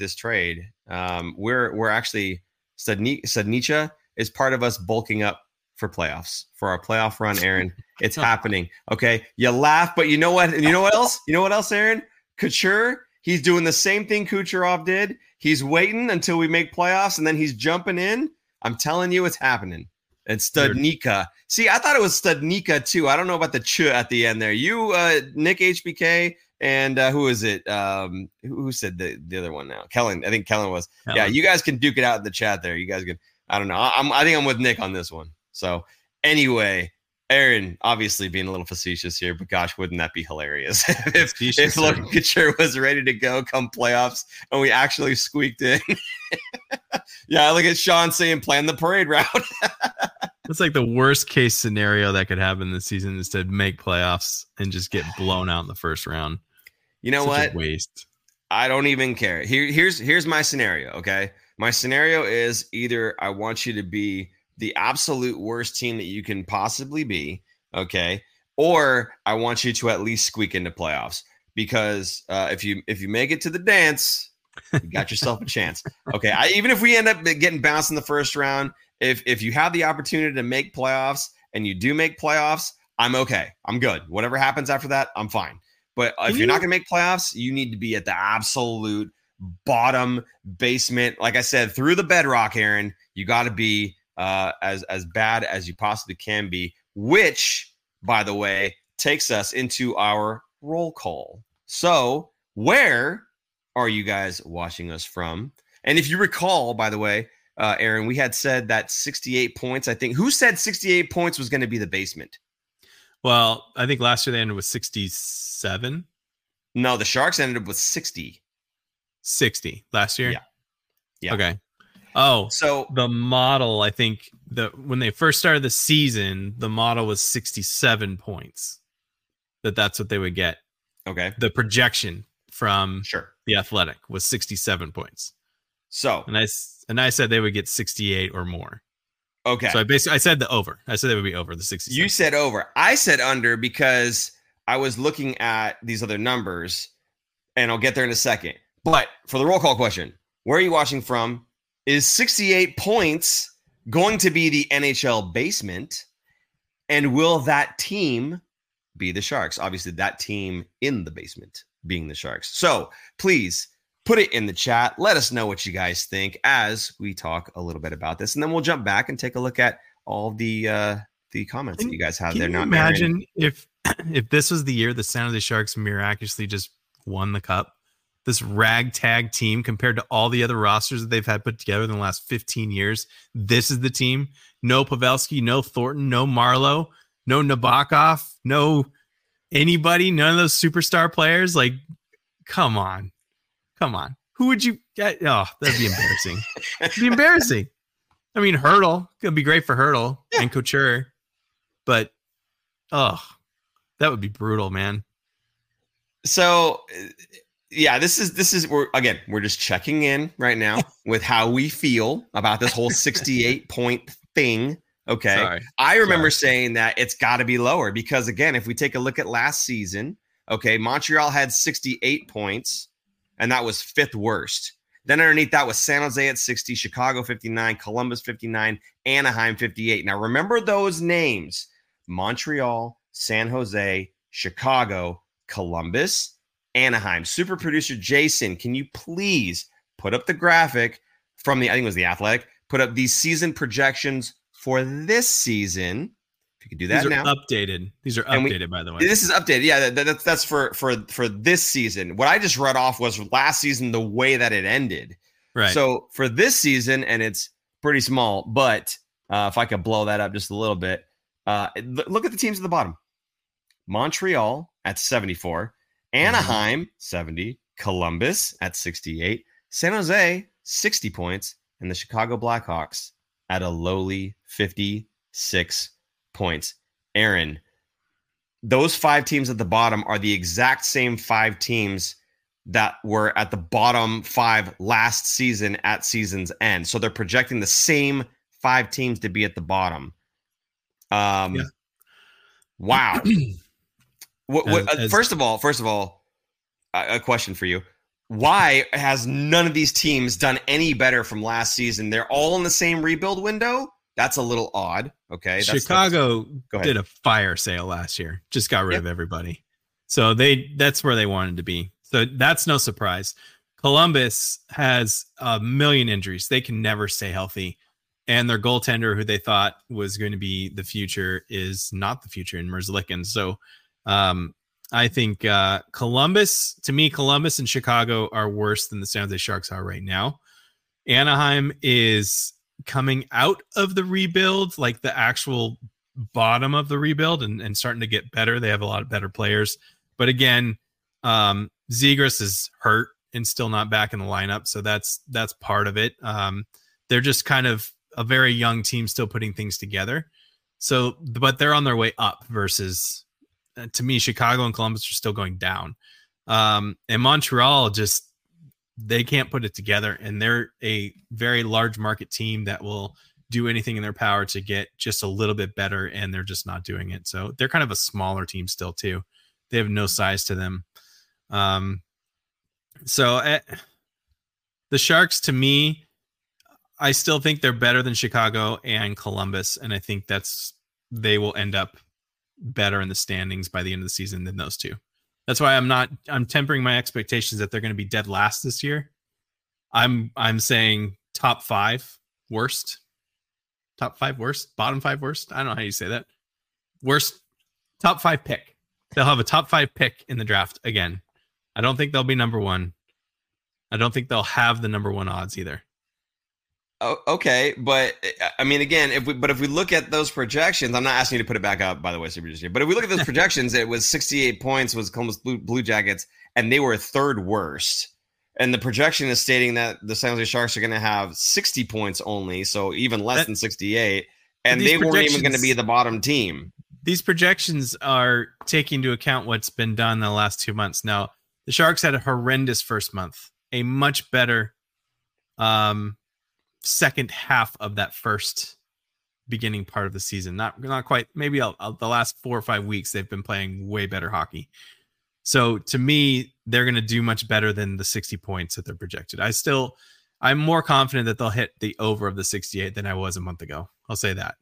[SPEAKER 1] trade. We're actually Studnicka is part of us bulking up for playoffs, for our playoff run, Aaron. It's happening. Okay. You laugh, but you know what? And you know what else? You know what else, Aaron? Couture, he's doing the same thing Kucherov did. He's waiting until we make playoffs, and then he's jumping in. I'm telling you, it's happening. It's Studnicka. See, I thought it was Studnicka too. I don't know about the ch at the end there. You, Nick HBK, and who is it? Who said the other one now? Kellen. I think Kellen was. Kellen. Yeah, you guys can duke it out in the chat there. You guys can. I don't know. I think I'm with Nick on this one. So anyway, Aaron, obviously being a little facetious here, but gosh, wouldn't that be hilarious if Logan Couture was ready to go come playoffs and we actually squeaked in? Yeah, look at Sean saying plan the parade route.
[SPEAKER 2] It's like the worst case scenario that could happen this season is to make playoffs and just get blown out in the first round.
[SPEAKER 1] You know what?
[SPEAKER 2] Waste.
[SPEAKER 1] I don't even care. Here's my scenario, okay? My scenario is either I want you to be the absolute worst team that you can possibly be, okay? Or I want you to at least squeak into playoffs, because if you make it to the dance, you got yourself a chance. Okay, even if we end up getting bounced in the first round, if you have the opportunity to make playoffs and you do make playoffs, I'm okay. I'm good. Whatever happens after that, I'm fine. But if you're not going to make playoffs, you need to be at the absolute bottom basement. Like I said, through the bedrock, Aaron, you got to be as bad as you possibly can be, which, by the way, takes us into our roll call. So where are you guys watching us from? And if you recall, by the way, Aaron, we had said that 68 points, I think. Who said 68 points was going to be the basement?
[SPEAKER 2] Well, I think last year they ended with 67.
[SPEAKER 1] No, the Sharks ended up with 60.
[SPEAKER 2] 60 last year?
[SPEAKER 1] Yeah.
[SPEAKER 2] Okay. Oh,
[SPEAKER 1] so
[SPEAKER 2] the model, I think when they first started the season, the model was 67 points. That's what they would get.
[SPEAKER 1] Okay.
[SPEAKER 2] The projection from
[SPEAKER 1] Sure.
[SPEAKER 2] The Athletic was 67 points.
[SPEAKER 1] So,
[SPEAKER 2] and I said they would get 68 or more.
[SPEAKER 1] Okay.
[SPEAKER 2] So I said the over. I said they would be over the 67.
[SPEAKER 1] You said over. I said under because I was looking at these other numbers, and I'll get there in a second. But for the roll call question, where are you watching from? Is 68 points going to be the NHL basement? And will that team be the Sharks? Obviously, that team in the basement being the Sharks. So please put it in the chat. Let us know what you guys think as we talk a little bit about this. And then we'll jump back and take a look at all the comments that you guys have there.
[SPEAKER 2] Can you imagine if this was the year the San Jose Sharks miraculously just won the cup? This ragtag team compared to all the other rosters that they've had put together in the last 15 years. This is the team. No Pavelski, no Thornton, no Marlowe, no Nabokov, no anybody, none of those superstar players. Like, come on. Who would you get? Oh, that'd be embarrassing. It'd be embarrassing. I mean, Hurdle could be great for Hurdle and Couture, but that would be brutal, man.
[SPEAKER 1] So, yeah, this is we're just checking in right now with how we feel about this whole 68 point thing. Okay.
[SPEAKER 2] Sorry.
[SPEAKER 1] I remember saying that it's got to be lower because, again, if we take a look at last season, okay, Montreal had 68 points, and that was fifth worst. Then underneath that was San Jose at 60, Chicago 59, Columbus 59, Anaheim 58. Now, remember those names: Montreal, San Jose, Chicago, Columbus, Anaheim. Super producer Jason, can you please put up the graphic from I think it was The Athletic, put up these season projections for this season. If you could do that now.
[SPEAKER 2] These are updated, by the way.
[SPEAKER 1] This is updated. Yeah, that's for this season. What I just read off was last season, the way that it ended.
[SPEAKER 2] Right.
[SPEAKER 1] So for this season, and it's pretty small, but if I could blow that up just a little bit, look at the teams at the bottom. Montreal at 74, Anaheim 70, Columbus at 68, San Jose 60 points, and the Chicago Blackhawks at a lowly 56 points. Aaron, those 5 teams at the bottom are the exact same 5 teams that were at the bottom 5 last season at season's end. So they're projecting the same 5 teams to be at the bottom. Wow. First of all, a question for you. Why has none of these teams done any better from last season? They're all in the same rebuild window. That's a little odd. Okay.
[SPEAKER 2] Chicago did a fire sale last year. Just got rid of everybody. So that's where they wanted to be. So that's no surprise. Columbus has a million injuries. They can never stay healthy. And their goaltender, who they thought was going to be the future, is not the future in Merzlikins. So I think Columbus and Chicago are worse than the San Jose Sharks are right now. Anaheim is coming out of the rebuild, like the actual bottom of the rebuild, and starting to get better. They have a lot of better players. But again, Zegras is hurt and still not back in the lineup. So that's part of it. They're just kind of a very young team still putting things together. So, but they're on their way up versus, to me, Chicago and Columbus are still going down. And Montreal they can't put it together, and they're a very large market team that will do anything in their power to get just a little bit better, and they're just not doing it. So they're kind of a smaller team still too. They have no size to them. The Sharks, to me, I still think they're better than Chicago and Columbus, and I think they will end up better in the standings by the end of the season than those two. That's why I'm tempering my expectations that they're going to be dead last this year. I'm saying top 5 worst, bottom 5 worst. I don't know how you say that. Worst, top 5 pick. They'll have a top 5 pick in the draft again. I don't think they'll be number 1. I don't think they'll have the number 1 odds either.
[SPEAKER 1] Oh, okay, but I mean, again, if we look at those projections, I'm not asking you to put it back up, by the way, Super Juice. But if we look at those projections, it was 68 points was Columbus Blue Jackets, and they were 3rd worst. And the projection is stating that the San Jose Sharks are going to have 60 points only, so even less than 68, and they weren't even going to be the bottom team.
[SPEAKER 2] These projections are taking into account what's been done in the last 2 months. Now, the Sharks had a horrendous first month, a much better second half of that first beginning part of the season. Not quite. Maybe the last 4 or 5 weeks they've been playing way better hockey. So to me, they're going to do much better than the 60 points that they're projected. I'm more confident that they'll hit the over of the 68 than I was a month ago. I'll say that.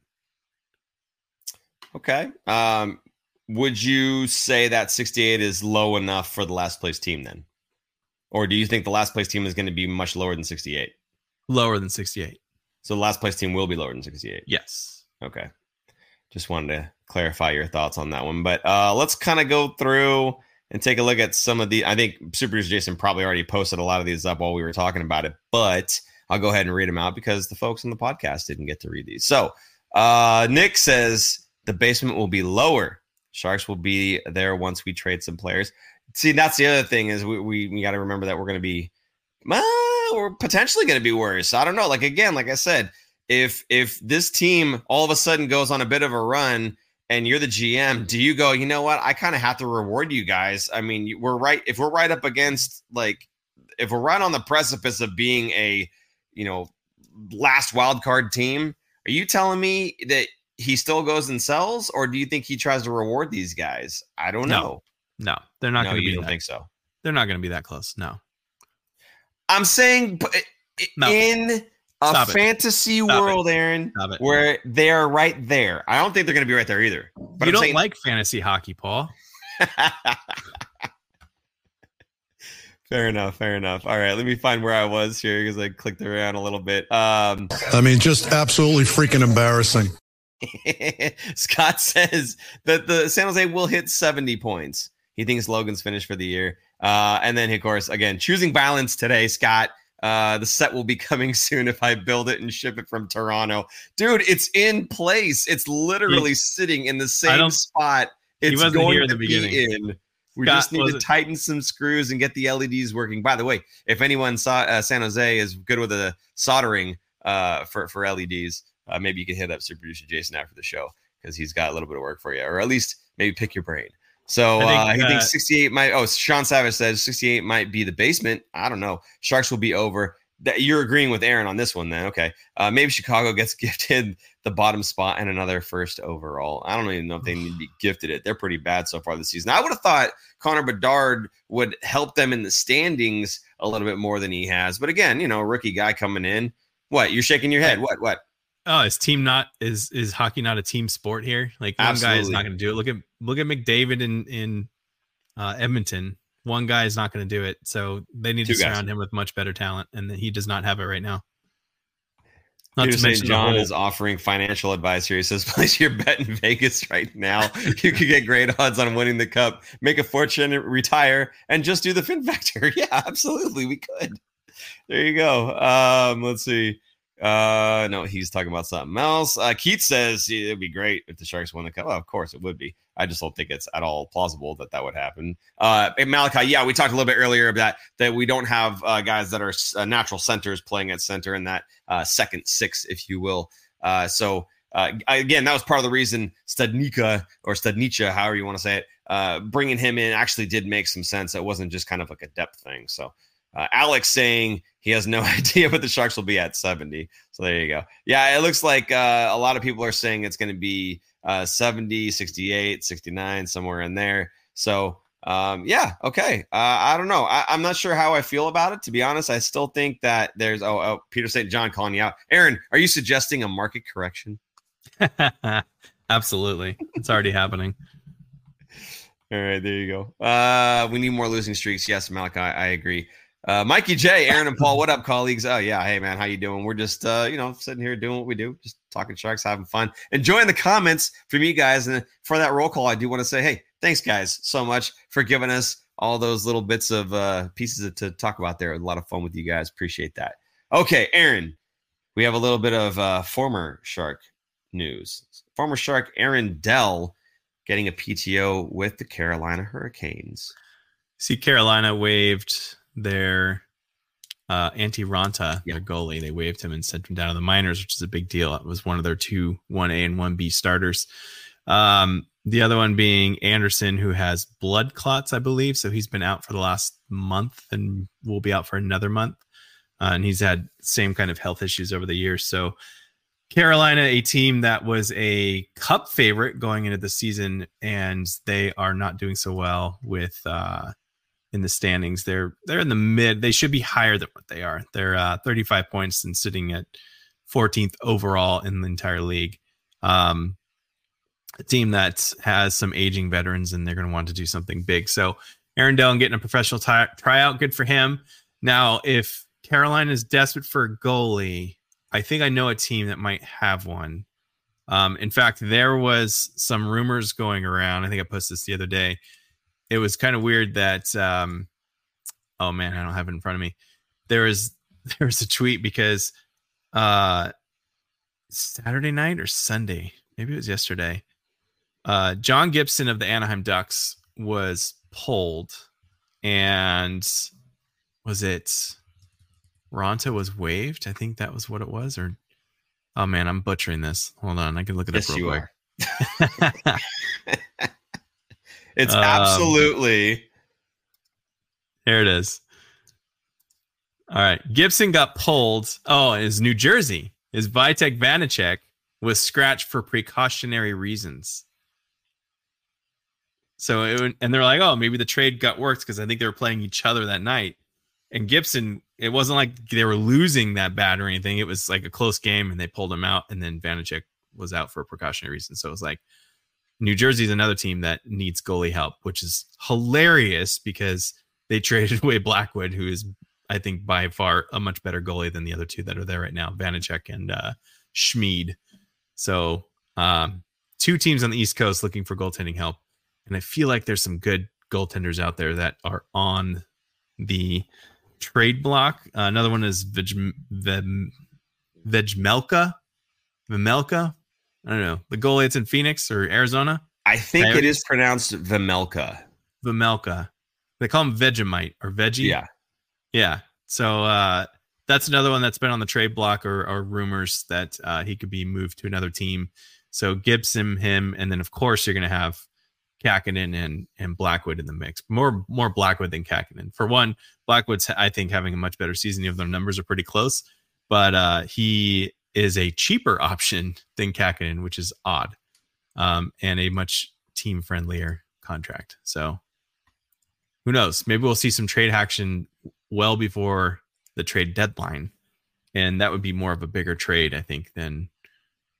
[SPEAKER 1] Okay. Would you say that 68 is low enough for the last place team then? Or do you think the last place team is going to be much lower than 68?
[SPEAKER 2] Lower than 68.
[SPEAKER 1] So the last place team will be lower than 68.
[SPEAKER 2] Yes.
[SPEAKER 1] Okay. Just wanted to clarify your thoughts on that one. But let's kind of go through and take a look at some of the, I think Super Producer Jason probably already posted a lot of these up while we were talking about it, but I'll go ahead and read them out because the folks on the podcast didn't get to read these. So Nick says the basement will be lower. Sharks will be there once we trade some players. See, that's the other thing is we got to remember that we're going to be, we're potentially going to be worse. I don't know. Like, again, like I said, if this team all of a sudden goes on a bit of a run and you're the GM, do you go, you know what? I kind of have to reward you guys. I mean, we're right. If we're right up against, if we're right on the precipice of being a, last wild card team, are you telling me that he still goes and sells, or do you think he tries to reward these guys? I don't know.
[SPEAKER 2] No, they're not going to be.
[SPEAKER 1] You don't think so?
[SPEAKER 2] They're not going to be that close. No.
[SPEAKER 1] I'm saying in a fantasy world, Aaron, where they're right there. I don't think they're going to be right there either. But
[SPEAKER 2] you don't like fantasy hockey, Paul.
[SPEAKER 1] Fair enough. All right, let me find where I was here because I clicked around a little bit.
[SPEAKER 3] Just absolutely freaking embarrassing.
[SPEAKER 1] Scott says that the San Jose will hit 70 points. He thinks Logan's finished for the year. And then, of course, again, choosing balance today, Scott. The set will be coming soon if I build it and ship it from Toronto. Dude, it's in place. It's literally sitting in the same spot it's going to be in. We just need to tighten some screws and get the LEDs working. By the way, if anyone saw San Jose is good with the soldering for LEDs, maybe you can hit up Super Producer Jason after the show because he's got a little bit of work for you, or at least maybe pick your brain. So he thinks 68 might. Oh, Sean Savage says 68 might be the basement. I don't know. Sharks will be over. You're agreeing with Aaron on this one, then? Okay. Maybe Chicago gets gifted the bottom spot and another first overall. I don't even know if they need to be gifted it. They're pretty bad so far this season. I would have thought Connor Bedard would help them in the standings a little bit more than he has. But again, rookie guy coming in. What? You're shaking your head. What?
[SPEAKER 2] Oh, is hockey not a team sport here? Like one
[SPEAKER 1] Absolutely.
[SPEAKER 2] guy is not going to do it. Look at McDavid in Edmonton. One guy is not going to do it. So they need to surround him with much better talent, and he does not have it right now.
[SPEAKER 1] Not to mention John is offering financial advice here. He says, place your bet in Vegas right now. You could get great odds on winning the cup, make a fortune, retire, and just do the fin factor. Yeah, absolutely. We could. There you go. Let's see. No, he's talking about something else. Keith says it'd be great if the Sharks won the cup. Well, of course it would be. I just don't think it's at all plausible that would happen. And Malachi, yeah, we talked a little bit earlier about that we don't have guys that are natural centers playing at center in that second six, if you will. So again, that was part of the reason Studnicka, however you want to say it, bringing him in actually did make some sense. It wasn't just kind of like a depth thing. So Alex saying he has no idea what the Sharks will be at 70. So there you go. Yeah, it looks like a lot of people are saying it's going to be 70, 68, 69, somewhere in there. So yeah, okay. I don't know. I'm not sure how I feel about it, to be honest. I still think that there's Peter St. John calling you out. Aaron, are you suggesting a market correction?
[SPEAKER 2] Absolutely. It's already happening.
[SPEAKER 1] All right, there you go. We need more losing streaks. Yes, Malachi, I agree. Mikey J, Aaron and Paul, what up, colleagues? Oh yeah, hey man, how you doing? We're just sitting here doing what we do, just talking Sharks, having fun, enjoying the comments from you guys. And for that roll call, I do want to say, hey, thanks guys so much for giving us all those little bits of pieces to talk about there. A lot of fun with you guys. Appreciate that. Okay, Aaron, we have a little bit of former Shark news. Former Shark Aaron Dell getting a PTO with the Carolina Hurricanes.
[SPEAKER 2] See, Carolina waived their Antti Raanta, their goalie. They waived him and sent him down to the minors, which is a big deal. It was one of their two 1A and 1B starters. The other one being Anderson, who has blood clots, I believe. So he's been out for the last month and will be out for another month. And he's had same kind of health issues over the years. So Carolina, a team that was a cup favorite going into the season, and they are not doing so well with in the standings. They're in the mid. They should be higher than what they are. They're 35 points and sitting at 14th overall in the entire league. A team that has some aging veterans, and they're going to want to do something big. So Aaron Dell getting a professional tryout, good for him. Now, if Carolina is desperate for a goalie, I think I know a team that might have one. In fact, there was some rumors going around. I think I posted this the other day. It was kind of weird that, oh man, I don't have it in front of me. There was a tweet because Saturday night or Sunday, maybe it was yesterday, John Gibson of the Anaheim Ducks was pulled, and was it Raanta was waived? I think that was what it was. Or oh man, I'm butchering this. Hold on, I can look it up real quick.
[SPEAKER 1] It's absolutely.
[SPEAKER 2] Here it is. All right. Gibson got pulled. Oh, it's New Jersey. Is Vitek Vanacek was scratched for precautionary reasons. So, and they're like, oh, maybe the trade got worked because I think they were playing each other that night. And Gibson, it wasn't like they were losing that bad or anything. It was like a close game, and they pulled him out, and then Vanacek was out for a precautionary reason. So it was like, New Jersey is another team that needs goalie help, which is hilarious because they traded away Blackwood, who is, I think, by far a much better goalie than the other two that are there right now, Vanacek and Schmid. So two teams on the East Coast looking for goaltending help. And I feel like there's some good goaltenders out there that are on the trade block. Another one is Vejmelka. I don't know. The goalie that's in Phoenix or Arizona?
[SPEAKER 1] I think it is pronounced Vejmelka.
[SPEAKER 2] Vejmelka. They call him Vegemite or Veggie.
[SPEAKER 1] Yeah.
[SPEAKER 2] Yeah. So that's another one that's been on the trade block or rumors that he could be moved to another team. So Gibson, him, and then of course you're going to have Kakinen and Blackwood in the mix. More Blackwood than Kakinen. For one, Blackwood's, I think, having a much better season. Even though their numbers are pretty close, but he is a cheaper option than Kakinen, which is odd, and a much team friendlier contract. So who knows? Maybe we'll see some trade action well before the trade deadline, and that would be more of a bigger trade, I think, than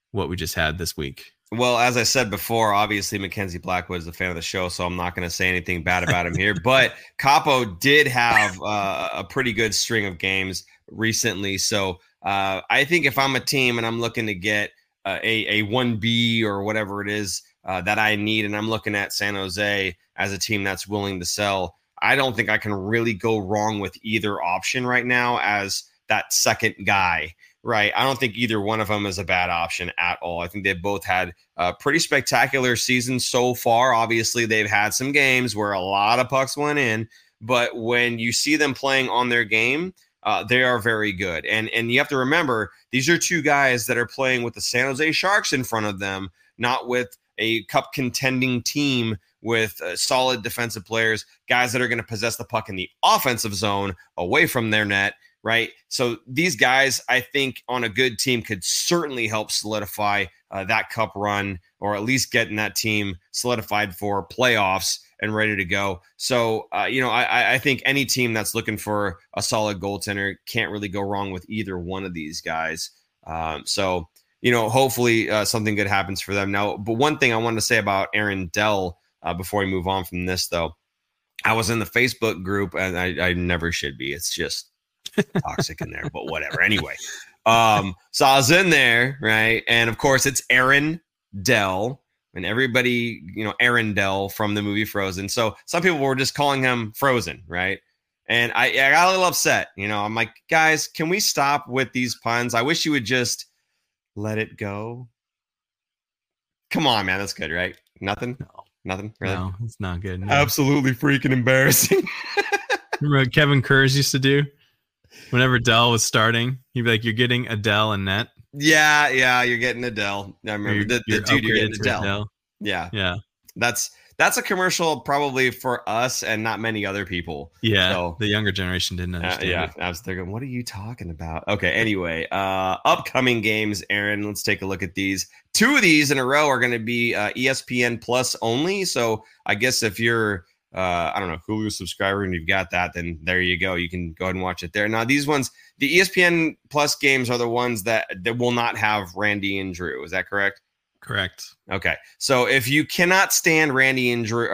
[SPEAKER 2] what we just had this week.
[SPEAKER 1] Well, as I said before, obviously Mackenzie Blackwood is a fan of the show, so I'm not going to say anything bad about him here. But Capo did have a pretty good string of games recently. So I think if I'm a team and I'm looking to get a 1B or whatever it is that I need, and I'm looking at San Jose as a team that's willing to sell, I don't think I can really go wrong with either option right now as that second guy. Right. I don't think either one of them is a bad option at all. I think they've both had a pretty spectacular season so far. Obviously, they've had some games where a lot of pucks went in, but when you see them playing on their game, they are very good. And you have to remember, these are two guys that are playing with the San Jose Sharks in front of them, not with a cup contending team with solid defensive players, guys that are going to possess the puck in the offensive zone away from their net. Right. So these guys, I think on a good team could certainly help solidify that cup run, or at least getting that team solidified for playoffs and ready to go. So, I think any team that's looking for a solid goaltender can't really go wrong with either one of these guys. Hopefully something good happens for them now. But one thing I wanted to say about Aaron Dell before we move on from this, though, I was in the Facebook group, and I never should be. It's just toxic in there, but whatever. Anyway, so I was in there, right? And of course, it's Aaron Dell, and everybody, Aaron Dell from the movie Frozen. So some people were just calling him Frozen, right? And I got a little upset. I'm like, guys, can we stop with these puns? I wish you would just let it go. Come on, man. That's good, right? Nothing?
[SPEAKER 2] No.
[SPEAKER 1] Nothing? Really?
[SPEAKER 2] No, it's not good. No.
[SPEAKER 1] Absolutely freaking embarrassing.
[SPEAKER 2] Remember what Kevin Kurz used to do? Whenever Dell was starting, he'd be like, "You're getting Adele and net."
[SPEAKER 1] Yeah, you're getting Adele. I remember the dude you're getting Adele. Yeah. That's a commercial probably for us and not many other people.
[SPEAKER 2] Yeah, so, the younger generation didn't understand.
[SPEAKER 1] They're going, what are you talking about? Okay, anyway, upcoming games, Aaron. Let's take a look at these. 2 of these in a row are going to be ESPN Plus only. So I guess if you're Hulu subscriber and you've got that, then there you go. You can go ahead and watch it there. Now, these ones, the ESPN Plus games are the ones that will not have Randy and Drew. Is that correct?
[SPEAKER 2] Correct.
[SPEAKER 1] Okay. So if you cannot stand Randy and Drew,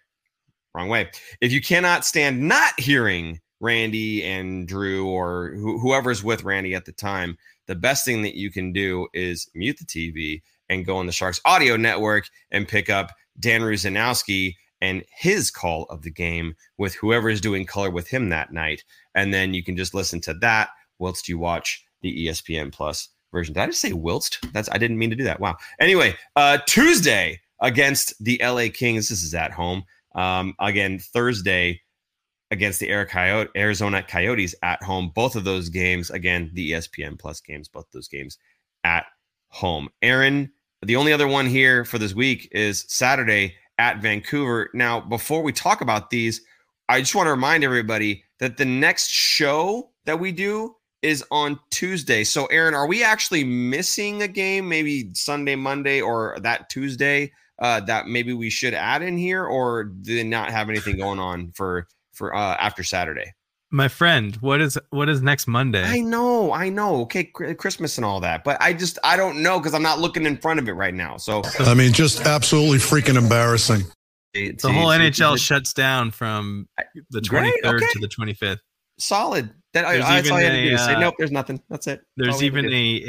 [SPEAKER 1] wrong way. If you cannot stand not hearing Randy and Drew or whoever's with Randy at the time, the best thing that you can do is mute the TV and go on the Sharks audio network and pick up Dan Rusanowski and his call of the game with whoever is doing color with him that night. And then you can just listen to that whilst you watch the ESPN Plus version. Did I just say whilst? I didn't mean to do that. Wow. Anyway, Tuesday against the LA Kings. This is at home. Again, Thursday against the Arizona Coyotes at home. Both of those games, again, the ESPN Plus games, both those games at home. Aaron, the only other one here for this week is Saturday at Vancouver. Now, before we talk about these, I just want to remind everybody that the next show that we do is on Tuesday. So, Aaron, are we actually missing a game, maybe Sunday, Monday, or that Tuesday that maybe we should add in here, or do they not have anything going on for after Saturday?
[SPEAKER 2] My friend, what is next Monday?
[SPEAKER 1] I know. Okay, Christmas and all that, but I don't know because I'm not looking in front of it right now. So
[SPEAKER 3] I mean, just absolutely freaking embarrassing.
[SPEAKER 2] The whole NHL shuts down from the 23rd to the 25th.
[SPEAKER 1] Solid. That's all you have to do. Say nope. There's nothing. That's it.
[SPEAKER 2] There's even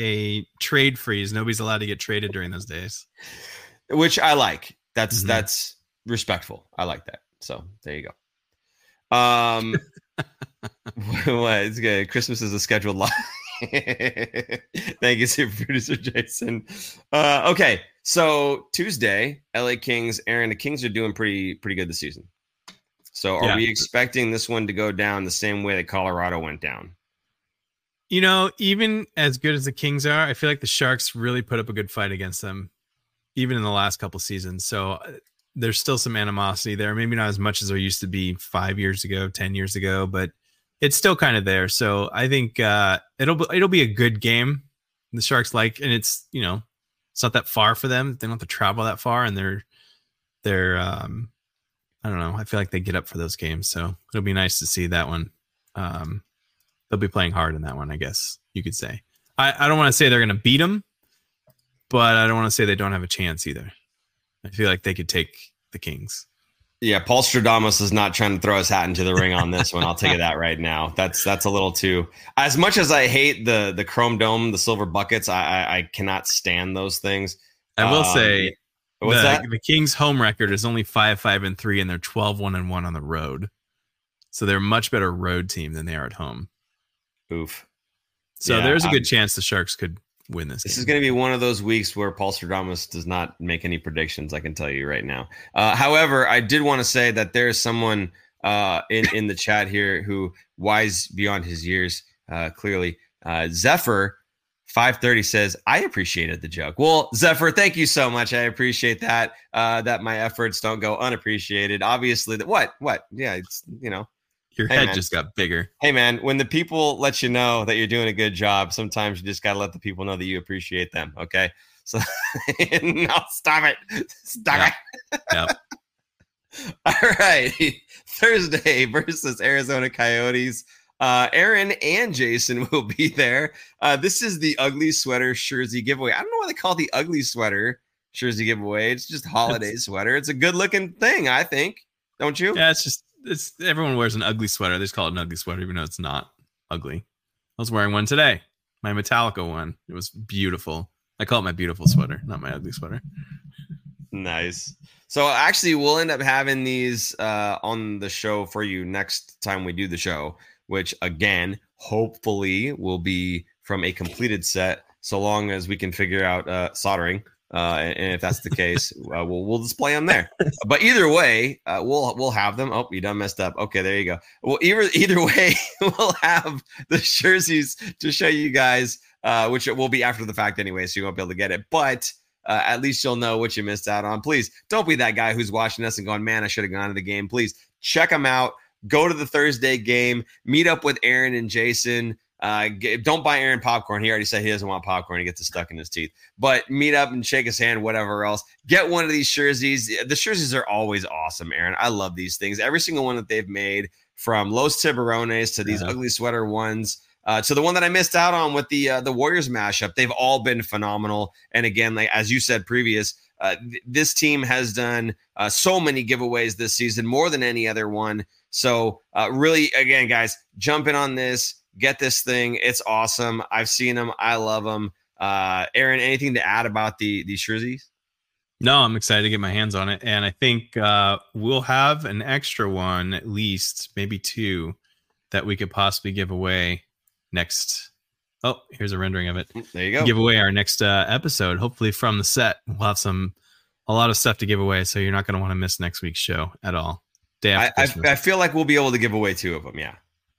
[SPEAKER 2] a trade freeze. Nobody's allowed to get traded during those days,
[SPEAKER 1] which I like. That's respectful. I like that. So there you go. What? It's good. Christmas is a scheduled line. Thank you, super producer Jason. Okay, so Tuesday, LA Kings. Aaron, the Kings are doing pretty good this season. So are we expecting this one to go down the same way that Colorado went down?
[SPEAKER 2] Even as good as the Kings are, I feel like the Sharks really put up a good fight against them, even in the last couple seasons. So there's still some animosity there. Maybe not as much as there used to be 5 years ago, 10 years ago, but it's still kind of there. So I think it'll be a good game. The Sharks and it's not that far for them. They don't have to travel that far, and they're I don't know. I feel like they get up for those games, so it'll be nice to see that one. They'll be playing hard in that one, I guess you could say. I don't want to say they're going to beat them, but I don't want to say they don't have a chance either. I feel like they could take the Kings.
[SPEAKER 1] Yeah, Paul Stradamus is not trying to throw his hat into the ring on this one. I'll tell you that right now. That's a little too. As much as I hate the chrome dome, the silver buckets, I cannot stand those things.
[SPEAKER 2] I will say,
[SPEAKER 1] the
[SPEAKER 2] Kings' home record is only 5-5-3, and they're 12-1-1 on the road. So they're a much better road team than they are at home.
[SPEAKER 1] Oof.
[SPEAKER 2] So there's a good chance the Sharks could win this game. This
[SPEAKER 1] is going to be one of those weeks where Paul Stradamus does not make any predictions, I can tell you right now. However, I did want to say that there's someone in the chat here who, wise beyond his years, clearly. Zephyr 530 says, I appreciated the joke. Well, Zephyr, thank you so much. I appreciate that, that my efforts don't go unappreciated. Obviously, what? Yeah, it's,
[SPEAKER 2] your head just got bigger.
[SPEAKER 1] Hey, man, when the people let you know that you're doing a good job, sometimes you just got to let the people know that you appreciate them. Okay. So no, stop it. Stop it.
[SPEAKER 2] Yep.
[SPEAKER 1] All right. Thursday versus Arizona Coyotes. Aaron and Jason will be there. This is the ugly sweater jersey giveaway. I don't know why they call it the ugly sweater jersey giveaway. It's just holiday sweater. It's a good looking thing, I think. Don't you?
[SPEAKER 2] Yeah, it's everyone wears an ugly sweater. They just call it an ugly sweater, even though it's not ugly. I was wearing one today, my Metallica one. It was beautiful. I call it my beautiful sweater, not my ugly sweater.
[SPEAKER 1] Nice. So actually, we'll end up having these on the show for you next time we do the show, which again, hopefully will be from a completed set, so long as we can figure out soldering. And if that's the case, we'll display them there. But either way, we'll have them. Oh, you done messed up. Okay, there you go. Well, either way, we'll have the jerseys to show you guys, which it will be after the fact anyway, so you won't be able to get it. But at least you'll know what you missed out on. Please don't be that guy who's watching us and going, man, I should have gone to the game. Please check them out. Go to the Thursday game. Meet up with Aaron and Jason. Don't buy Aaron popcorn. He already said he doesn't want popcorn. He gets it stuck in his teeth. But meet up and shake his hand, whatever else. Get one of these jerseys. The jerseys are always awesome, Aaron. I love these things. Every single one that they've made, from Los Tiburones to these ugly sweater ones, to the one that I missed out on with the Warriors mashup. They've all been phenomenal. And again, like as you said previous, this team has done so many giveaways this season, more than any other one. So really, again, guys, jump in on this. Get this thing. It's awesome. I've seen them. I love them. Aaron, anything to add about these jerseys?
[SPEAKER 2] No, I'm excited to get my hands on it. And I think we'll have an extra one, at least, maybe two, that we could possibly give away next. Oh, here's a rendering of it.
[SPEAKER 1] There you go.
[SPEAKER 2] Give away our next episode, hopefully from the set. We'll have a lot of stuff to give away, so you're not going to want to miss next week's show at all.
[SPEAKER 1] I feel like we'll be able to give away two of them, yeah.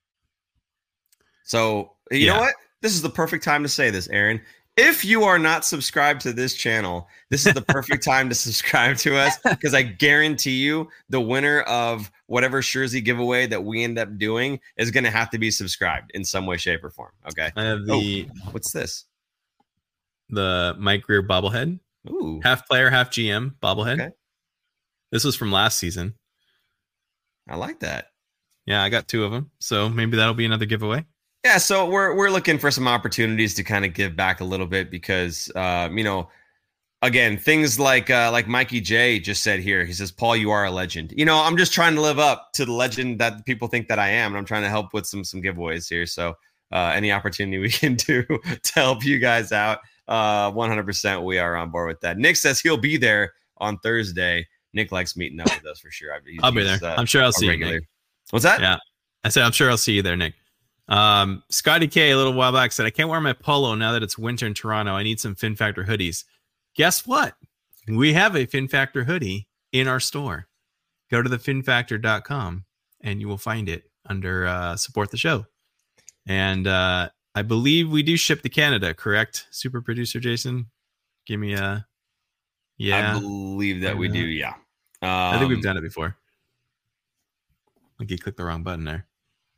[SPEAKER 1] So, you know what? This is the perfect time to say this, Aaron. If you are not subscribed to this channel, this is the perfect time to subscribe to us, because I guarantee you the winner of whatever jersey giveaway that we end up doing is going to have to be subscribed in some way, shape, or form. Okay.
[SPEAKER 2] I have
[SPEAKER 1] what's this?
[SPEAKER 2] The Mike Greer bobblehead.
[SPEAKER 1] Ooh.
[SPEAKER 2] Half player, half GM bobblehead.
[SPEAKER 1] Okay.
[SPEAKER 2] This was from last season.
[SPEAKER 1] I like that.
[SPEAKER 2] Yeah, I got two of them. So maybe that'll be another giveaway.
[SPEAKER 1] Yeah, so we're looking for some opportunities to kind of give back a little bit, because again, things like Mikey J just said here. He says, Paul, you are a legend. I'm just trying to live up to the legend that people think that I am, and I'm trying to help with some giveaways here. So any opportunity we can do to help you guys out, 100% we are on board with that. Nick says he'll be there on Thursday. Nick likes meeting up with us for sure.
[SPEAKER 2] I'll be there. I'm sure I'll see you, Nick.
[SPEAKER 1] What's that?
[SPEAKER 2] Yeah, I said I'm sure I'll see you there, Nick. Scotty K a little while back said, I can't wear my polo now that it's winter in Toronto. I need some Fin Factor hoodies. Guess what? We have a Fin Factor hoodie in our store. Go to thefinfactor.com and you will find it under support the show. And I believe we do ship to Canada, correct? Super producer Jason, give me a
[SPEAKER 1] I believe that we do, yeah.
[SPEAKER 2] I think we've done it before. I think you clicked the wrong button there.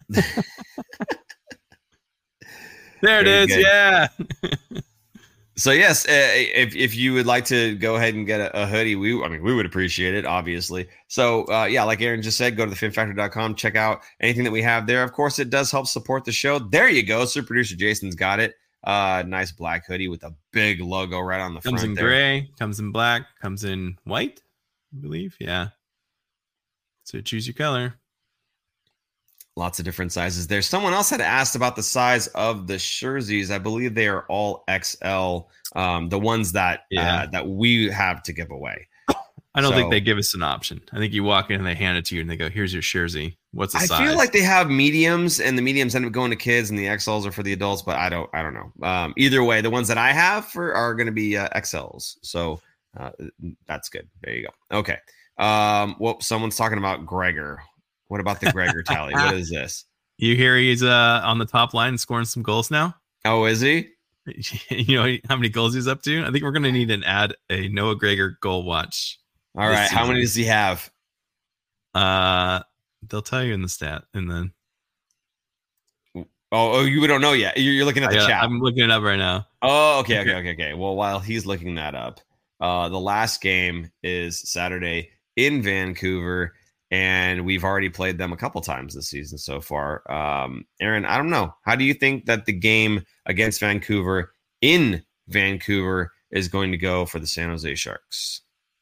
[SPEAKER 2] There it is. Good. Yeah.
[SPEAKER 1] So yes, if you would like to go ahead and get a hoodie, we would appreciate it, obviously. So like Aaron just said, go to thefinfactor.com, check out anything that we have there. Of course, it does help support the show. There you go. Super producer Jason's got it. Nice black hoodie with a big logo right on the front.
[SPEAKER 2] Comes in gray, comes in black, comes in white, I believe. Yeah. So choose your color.
[SPEAKER 1] Lots of different sizes there. Someone else had asked about the size of the jerseys. I believe they are all XL. The ones that that we have to give away.
[SPEAKER 2] I don't think they give us an option. I think you walk in and they hand it to you and they go, "Here's your jersey. What's the size?"
[SPEAKER 1] I feel like they have mediums, and the mediums end up going to kids, and the XLs are for the adults. But I don't know. Either way, the ones that I have are going to be XLs. So that's good. There you go. Okay. Well, someone's talking about Gregor. What about the Gregor tally? What is this?
[SPEAKER 2] You hear he's on the top line scoring some goals now?
[SPEAKER 1] Oh, is he?
[SPEAKER 2] You know how many goals he's up to? I think we're going to need a Noah Gregor goal watch.
[SPEAKER 1] All right. How many does he have?
[SPEAKER 2] They'll tell you in the stat. And then.
[SPEAKER 1] Oh, you don't know yet. You're looking at the chat.
[SPEAKER 2] I'm looking it up right now.
[SPEAKER 1] Oh, okay. Well, while he's looking that up, the last game is Saturday in Vancouver. And we've already played them a couple times this season so far. Aaron, I don't know. How do you think that the game against Vancouver in Vancouver is going to go for the San Jose Sharks?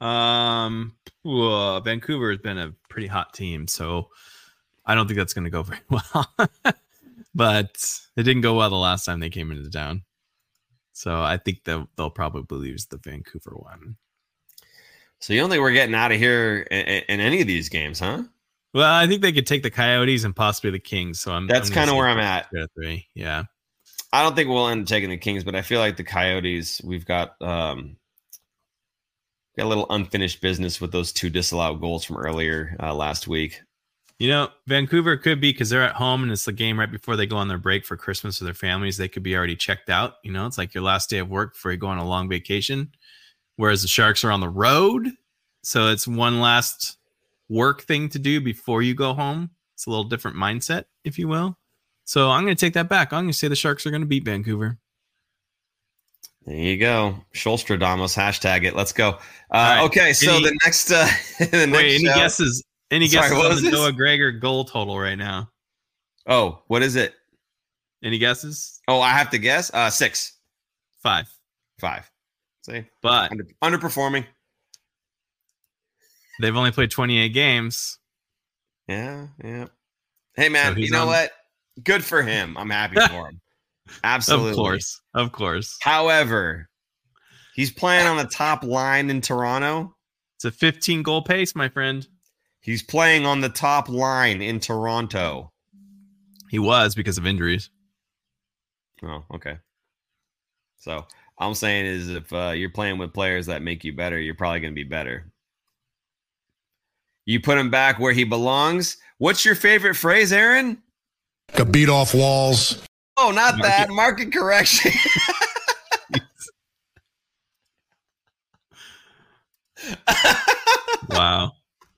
[SPEAKER 2] Vancouver has been a pretty hot team, so I don't think that's going to go very well. But it didn't go well the last time they came into town. So I think they'll probably lose the Vancouver one.
[SPEAKER 1] So you don't think we're getting out of here in any of these games, huh?
[SPEAKER 2] Well, I think they could take the Coyotes and possibly the Kings. So
[SPEAKER 1] that's kind of where I'm at.
[SPEAKER 2] 3. Yeah.
[SPEAKER 1] I don't think we'll end up taking the Kings, but I feel like the Coyotes, we've got a little unfinished business with those 2 disallowed goals from earlier last week.
[SPEAKER 2] You know, Vancouver could be, because they're at home and it's the game right before they go on their break for Christmas with their families. They could be already checked out. You know, it's like your last day of work before you go on a long vacation. Whereas the Sharks are on the road. So it's one last work thing to do before you go home. It's a little different mindset, if you will. So I'm going to take that back. I'm going to say the Sharks are going to beat Vancouver.
[SPEAKER 1] There you go. Shulstradamus, hashtag it. Let's go.
[SPEAKER 2] Right.
[SPEAKER 1] Okay, so the next
[SPEAKER 2] any guesses? Any guesses on the Noah Gregor goal total right now?
[SPEAKER 1] Oh, what is it?
[SPEAKER 2] Any guesses?
[SPEAKER 1] Oh, I have to guess? 6.
[SPEAKER 2] 5.
[SPEAKER 1] See?
[SPEAKER 2] But
[SPEAKER 1] underperforming.
[SPEAKER 2] They've only played 28 games.
[SPEAKER 1] Yeah. Hey, man, so you know what? Good for him. I'm happy for him. Absolutely.
[SPEAKER 2] Of course.
[SPEAKER 1] However, he's playing on the top line in Toronto.
[SPEAKER 2] It's a 15-goal pace, my friend.
[SPEAKER 1] He's playing on the top line in Toronto.
[SPEAKER 2] He was because of injuries.
[SPEAKER 1] Oh, okay. So I'm saying is if you're playing with players that make you better, you're probably going to be better. You put him back where he belongs. What's your favorite phrase, Aaron?
[SPEAKER 3] Beat off walls.
[SPEAKER 1] Oh, not that. Market correction.
[SPEAKER 2] Wow.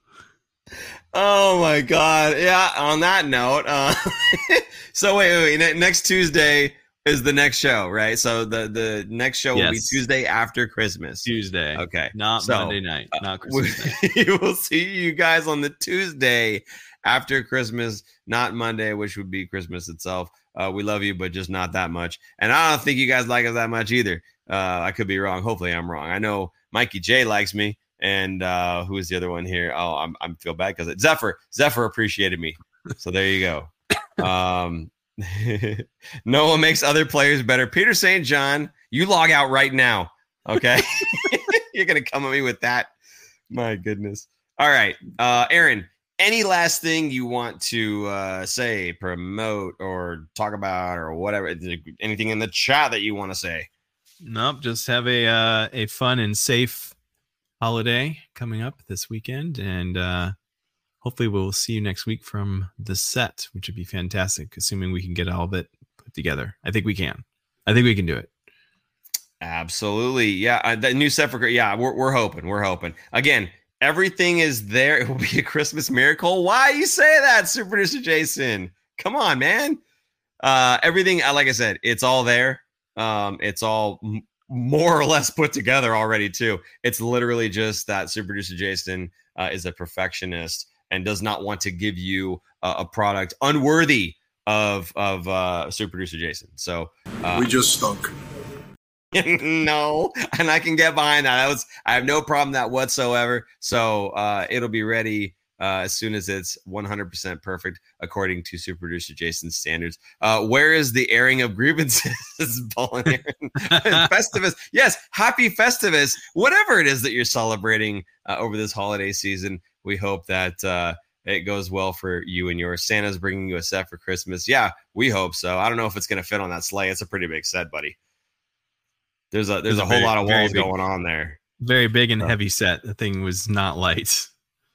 [SPEAKER 1] Oh, my God. Yeah, on that note. So wait. Next Tuesday is the next show, right? So the next show will be Tuesday after Christmas.
[SPEAKER 2] Tuesday.
[SPEAKER 1] Okay.
[SPEAKER 2] Not Monday night. Not Christmas night.
[SPEAKER 1] We'll see you guys on the Tuesday after Christmas, not Monday, which would be Christmas itself. We love you, but just not that much. And I don't think you guys like us that much either. I could be wrong. Hopefully I'm wrong. I know Mikey J likes me. And who is the other one here? Oh, I feel bad because Zephyr appreciated me. So there you go. Noah makes other players better. Peter St. John, you log out right now. Okay. You're going to come at me with that. My goodness. All right. Aaron, any last thing you want to say, promote, or talk about, or whatever? Anything in the chat that you want to say?
[SPEAKER 2] Nope. Just have a fun and safe holiday coming up this weekend. And hopefully we'll see you next week from the set, which would be fantastic, assuming we can get all of it put together. I think we can. I think we can do it.
[SPEAKER 1] Absolutely. Yeah. The new set for, we're hoping. Again, everything is there. It will be a Christmas miracle. Why you say that, Super Producer Jason? Come on, man. Everything, like I said, it's all there. It's all more or less put together already, too. It's literally just that Super Producer Jason is a perfectionist and does not want to give you a product unworthy of super producer Jason. So
[SPEAKER 3] We just stunk.
[SPEAKER 1] no, and I can get behind that. I have no problem with that whatsoever. So it'll be ready as soon as it's 100% perfect according to super producer Jason's standards. Where is the airing of grievances? Festivus, yes, happy Festivus, whatever it is that you're celebrating over this holiday season. We hope that it goes well for you and yours. Santa's bringing you a set for Christmas. Yeah, we hope so. I don't know if it's going to fit on that sleigh. It's a pretty big set, buddy. There's a whole lot of walls going on there.
[SPEAKER 2] Very big and heavy set. The thing was not light.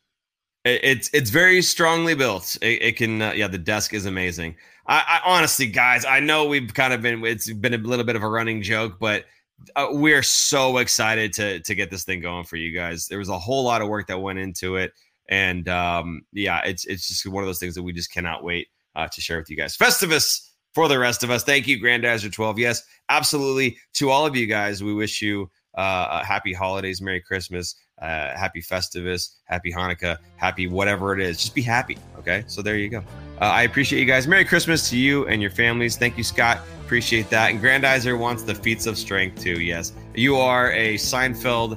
[SPEAKER 1] It's very strongly built. It can the desk is amazing. I honestly, guys, I know it's been a little bit of a running joke, but we're so excited to get this thing going for you guys. There was a whole lot of work that went into it, and it's just one of those things that we just cannot wait to share with you guys. Festivus for the rest of us. Thank you, Grandizer 12. Yes, absolutely. To all of you guys, we wish you happy holidays, Merry Christmas, happy Festivus, happy Hanukkah, happy whatever it is. Just be happy, okay? So there you go. I appreciate you guys. Merry Christmas to you and your families. Thank you, Scott. Appreciate that. And Grandizer wants the feats of strength too. Yes, you are a Seinfeld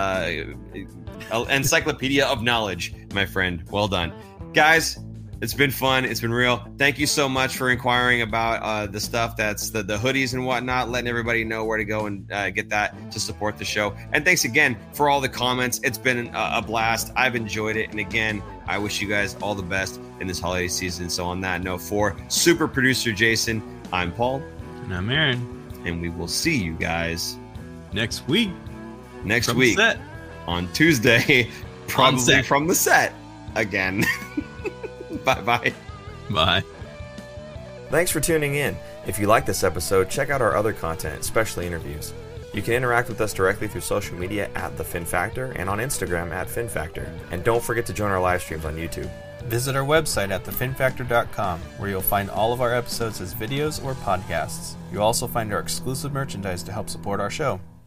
[SPEAKER 1] encyclopedia of knowledge, my friend. Well done, guys. It's been fun. It's been real. Thank you so much for inquiring about the stuff that's the hoodies and whatnot, letting everybody know where to go and get that to support the show. And thanks again for all the comments. It's been a blast. I've enjoyed it. And again, I wish you guys all the best in this holiday season. So on that note, for super producer Jason, I'm Paul.
[SPEAKER 2] And I'm Aaron.
[SPEAKER 1] And we will see you guys
[SPEAKER 2] next week.
[SPEAKER 1] Next week on Tuesday, probably from the set again. Bye-bye.
[SPEAKER 2] Bye.
[SPEAKER 4] Thanks for tuning in. If you like this episode, check out our other content, especially interviews. You can interact with us directly through social media at The Fin Factor and on Instagram at Fin Factor. And don't forget to join our live streams on YouTube.
[SPEAKER 5] Visit our website at thefinfactor.com, where you'll find all of our episodes as videos or podcasts. You'll also find our exclusive merchandise to help support our show.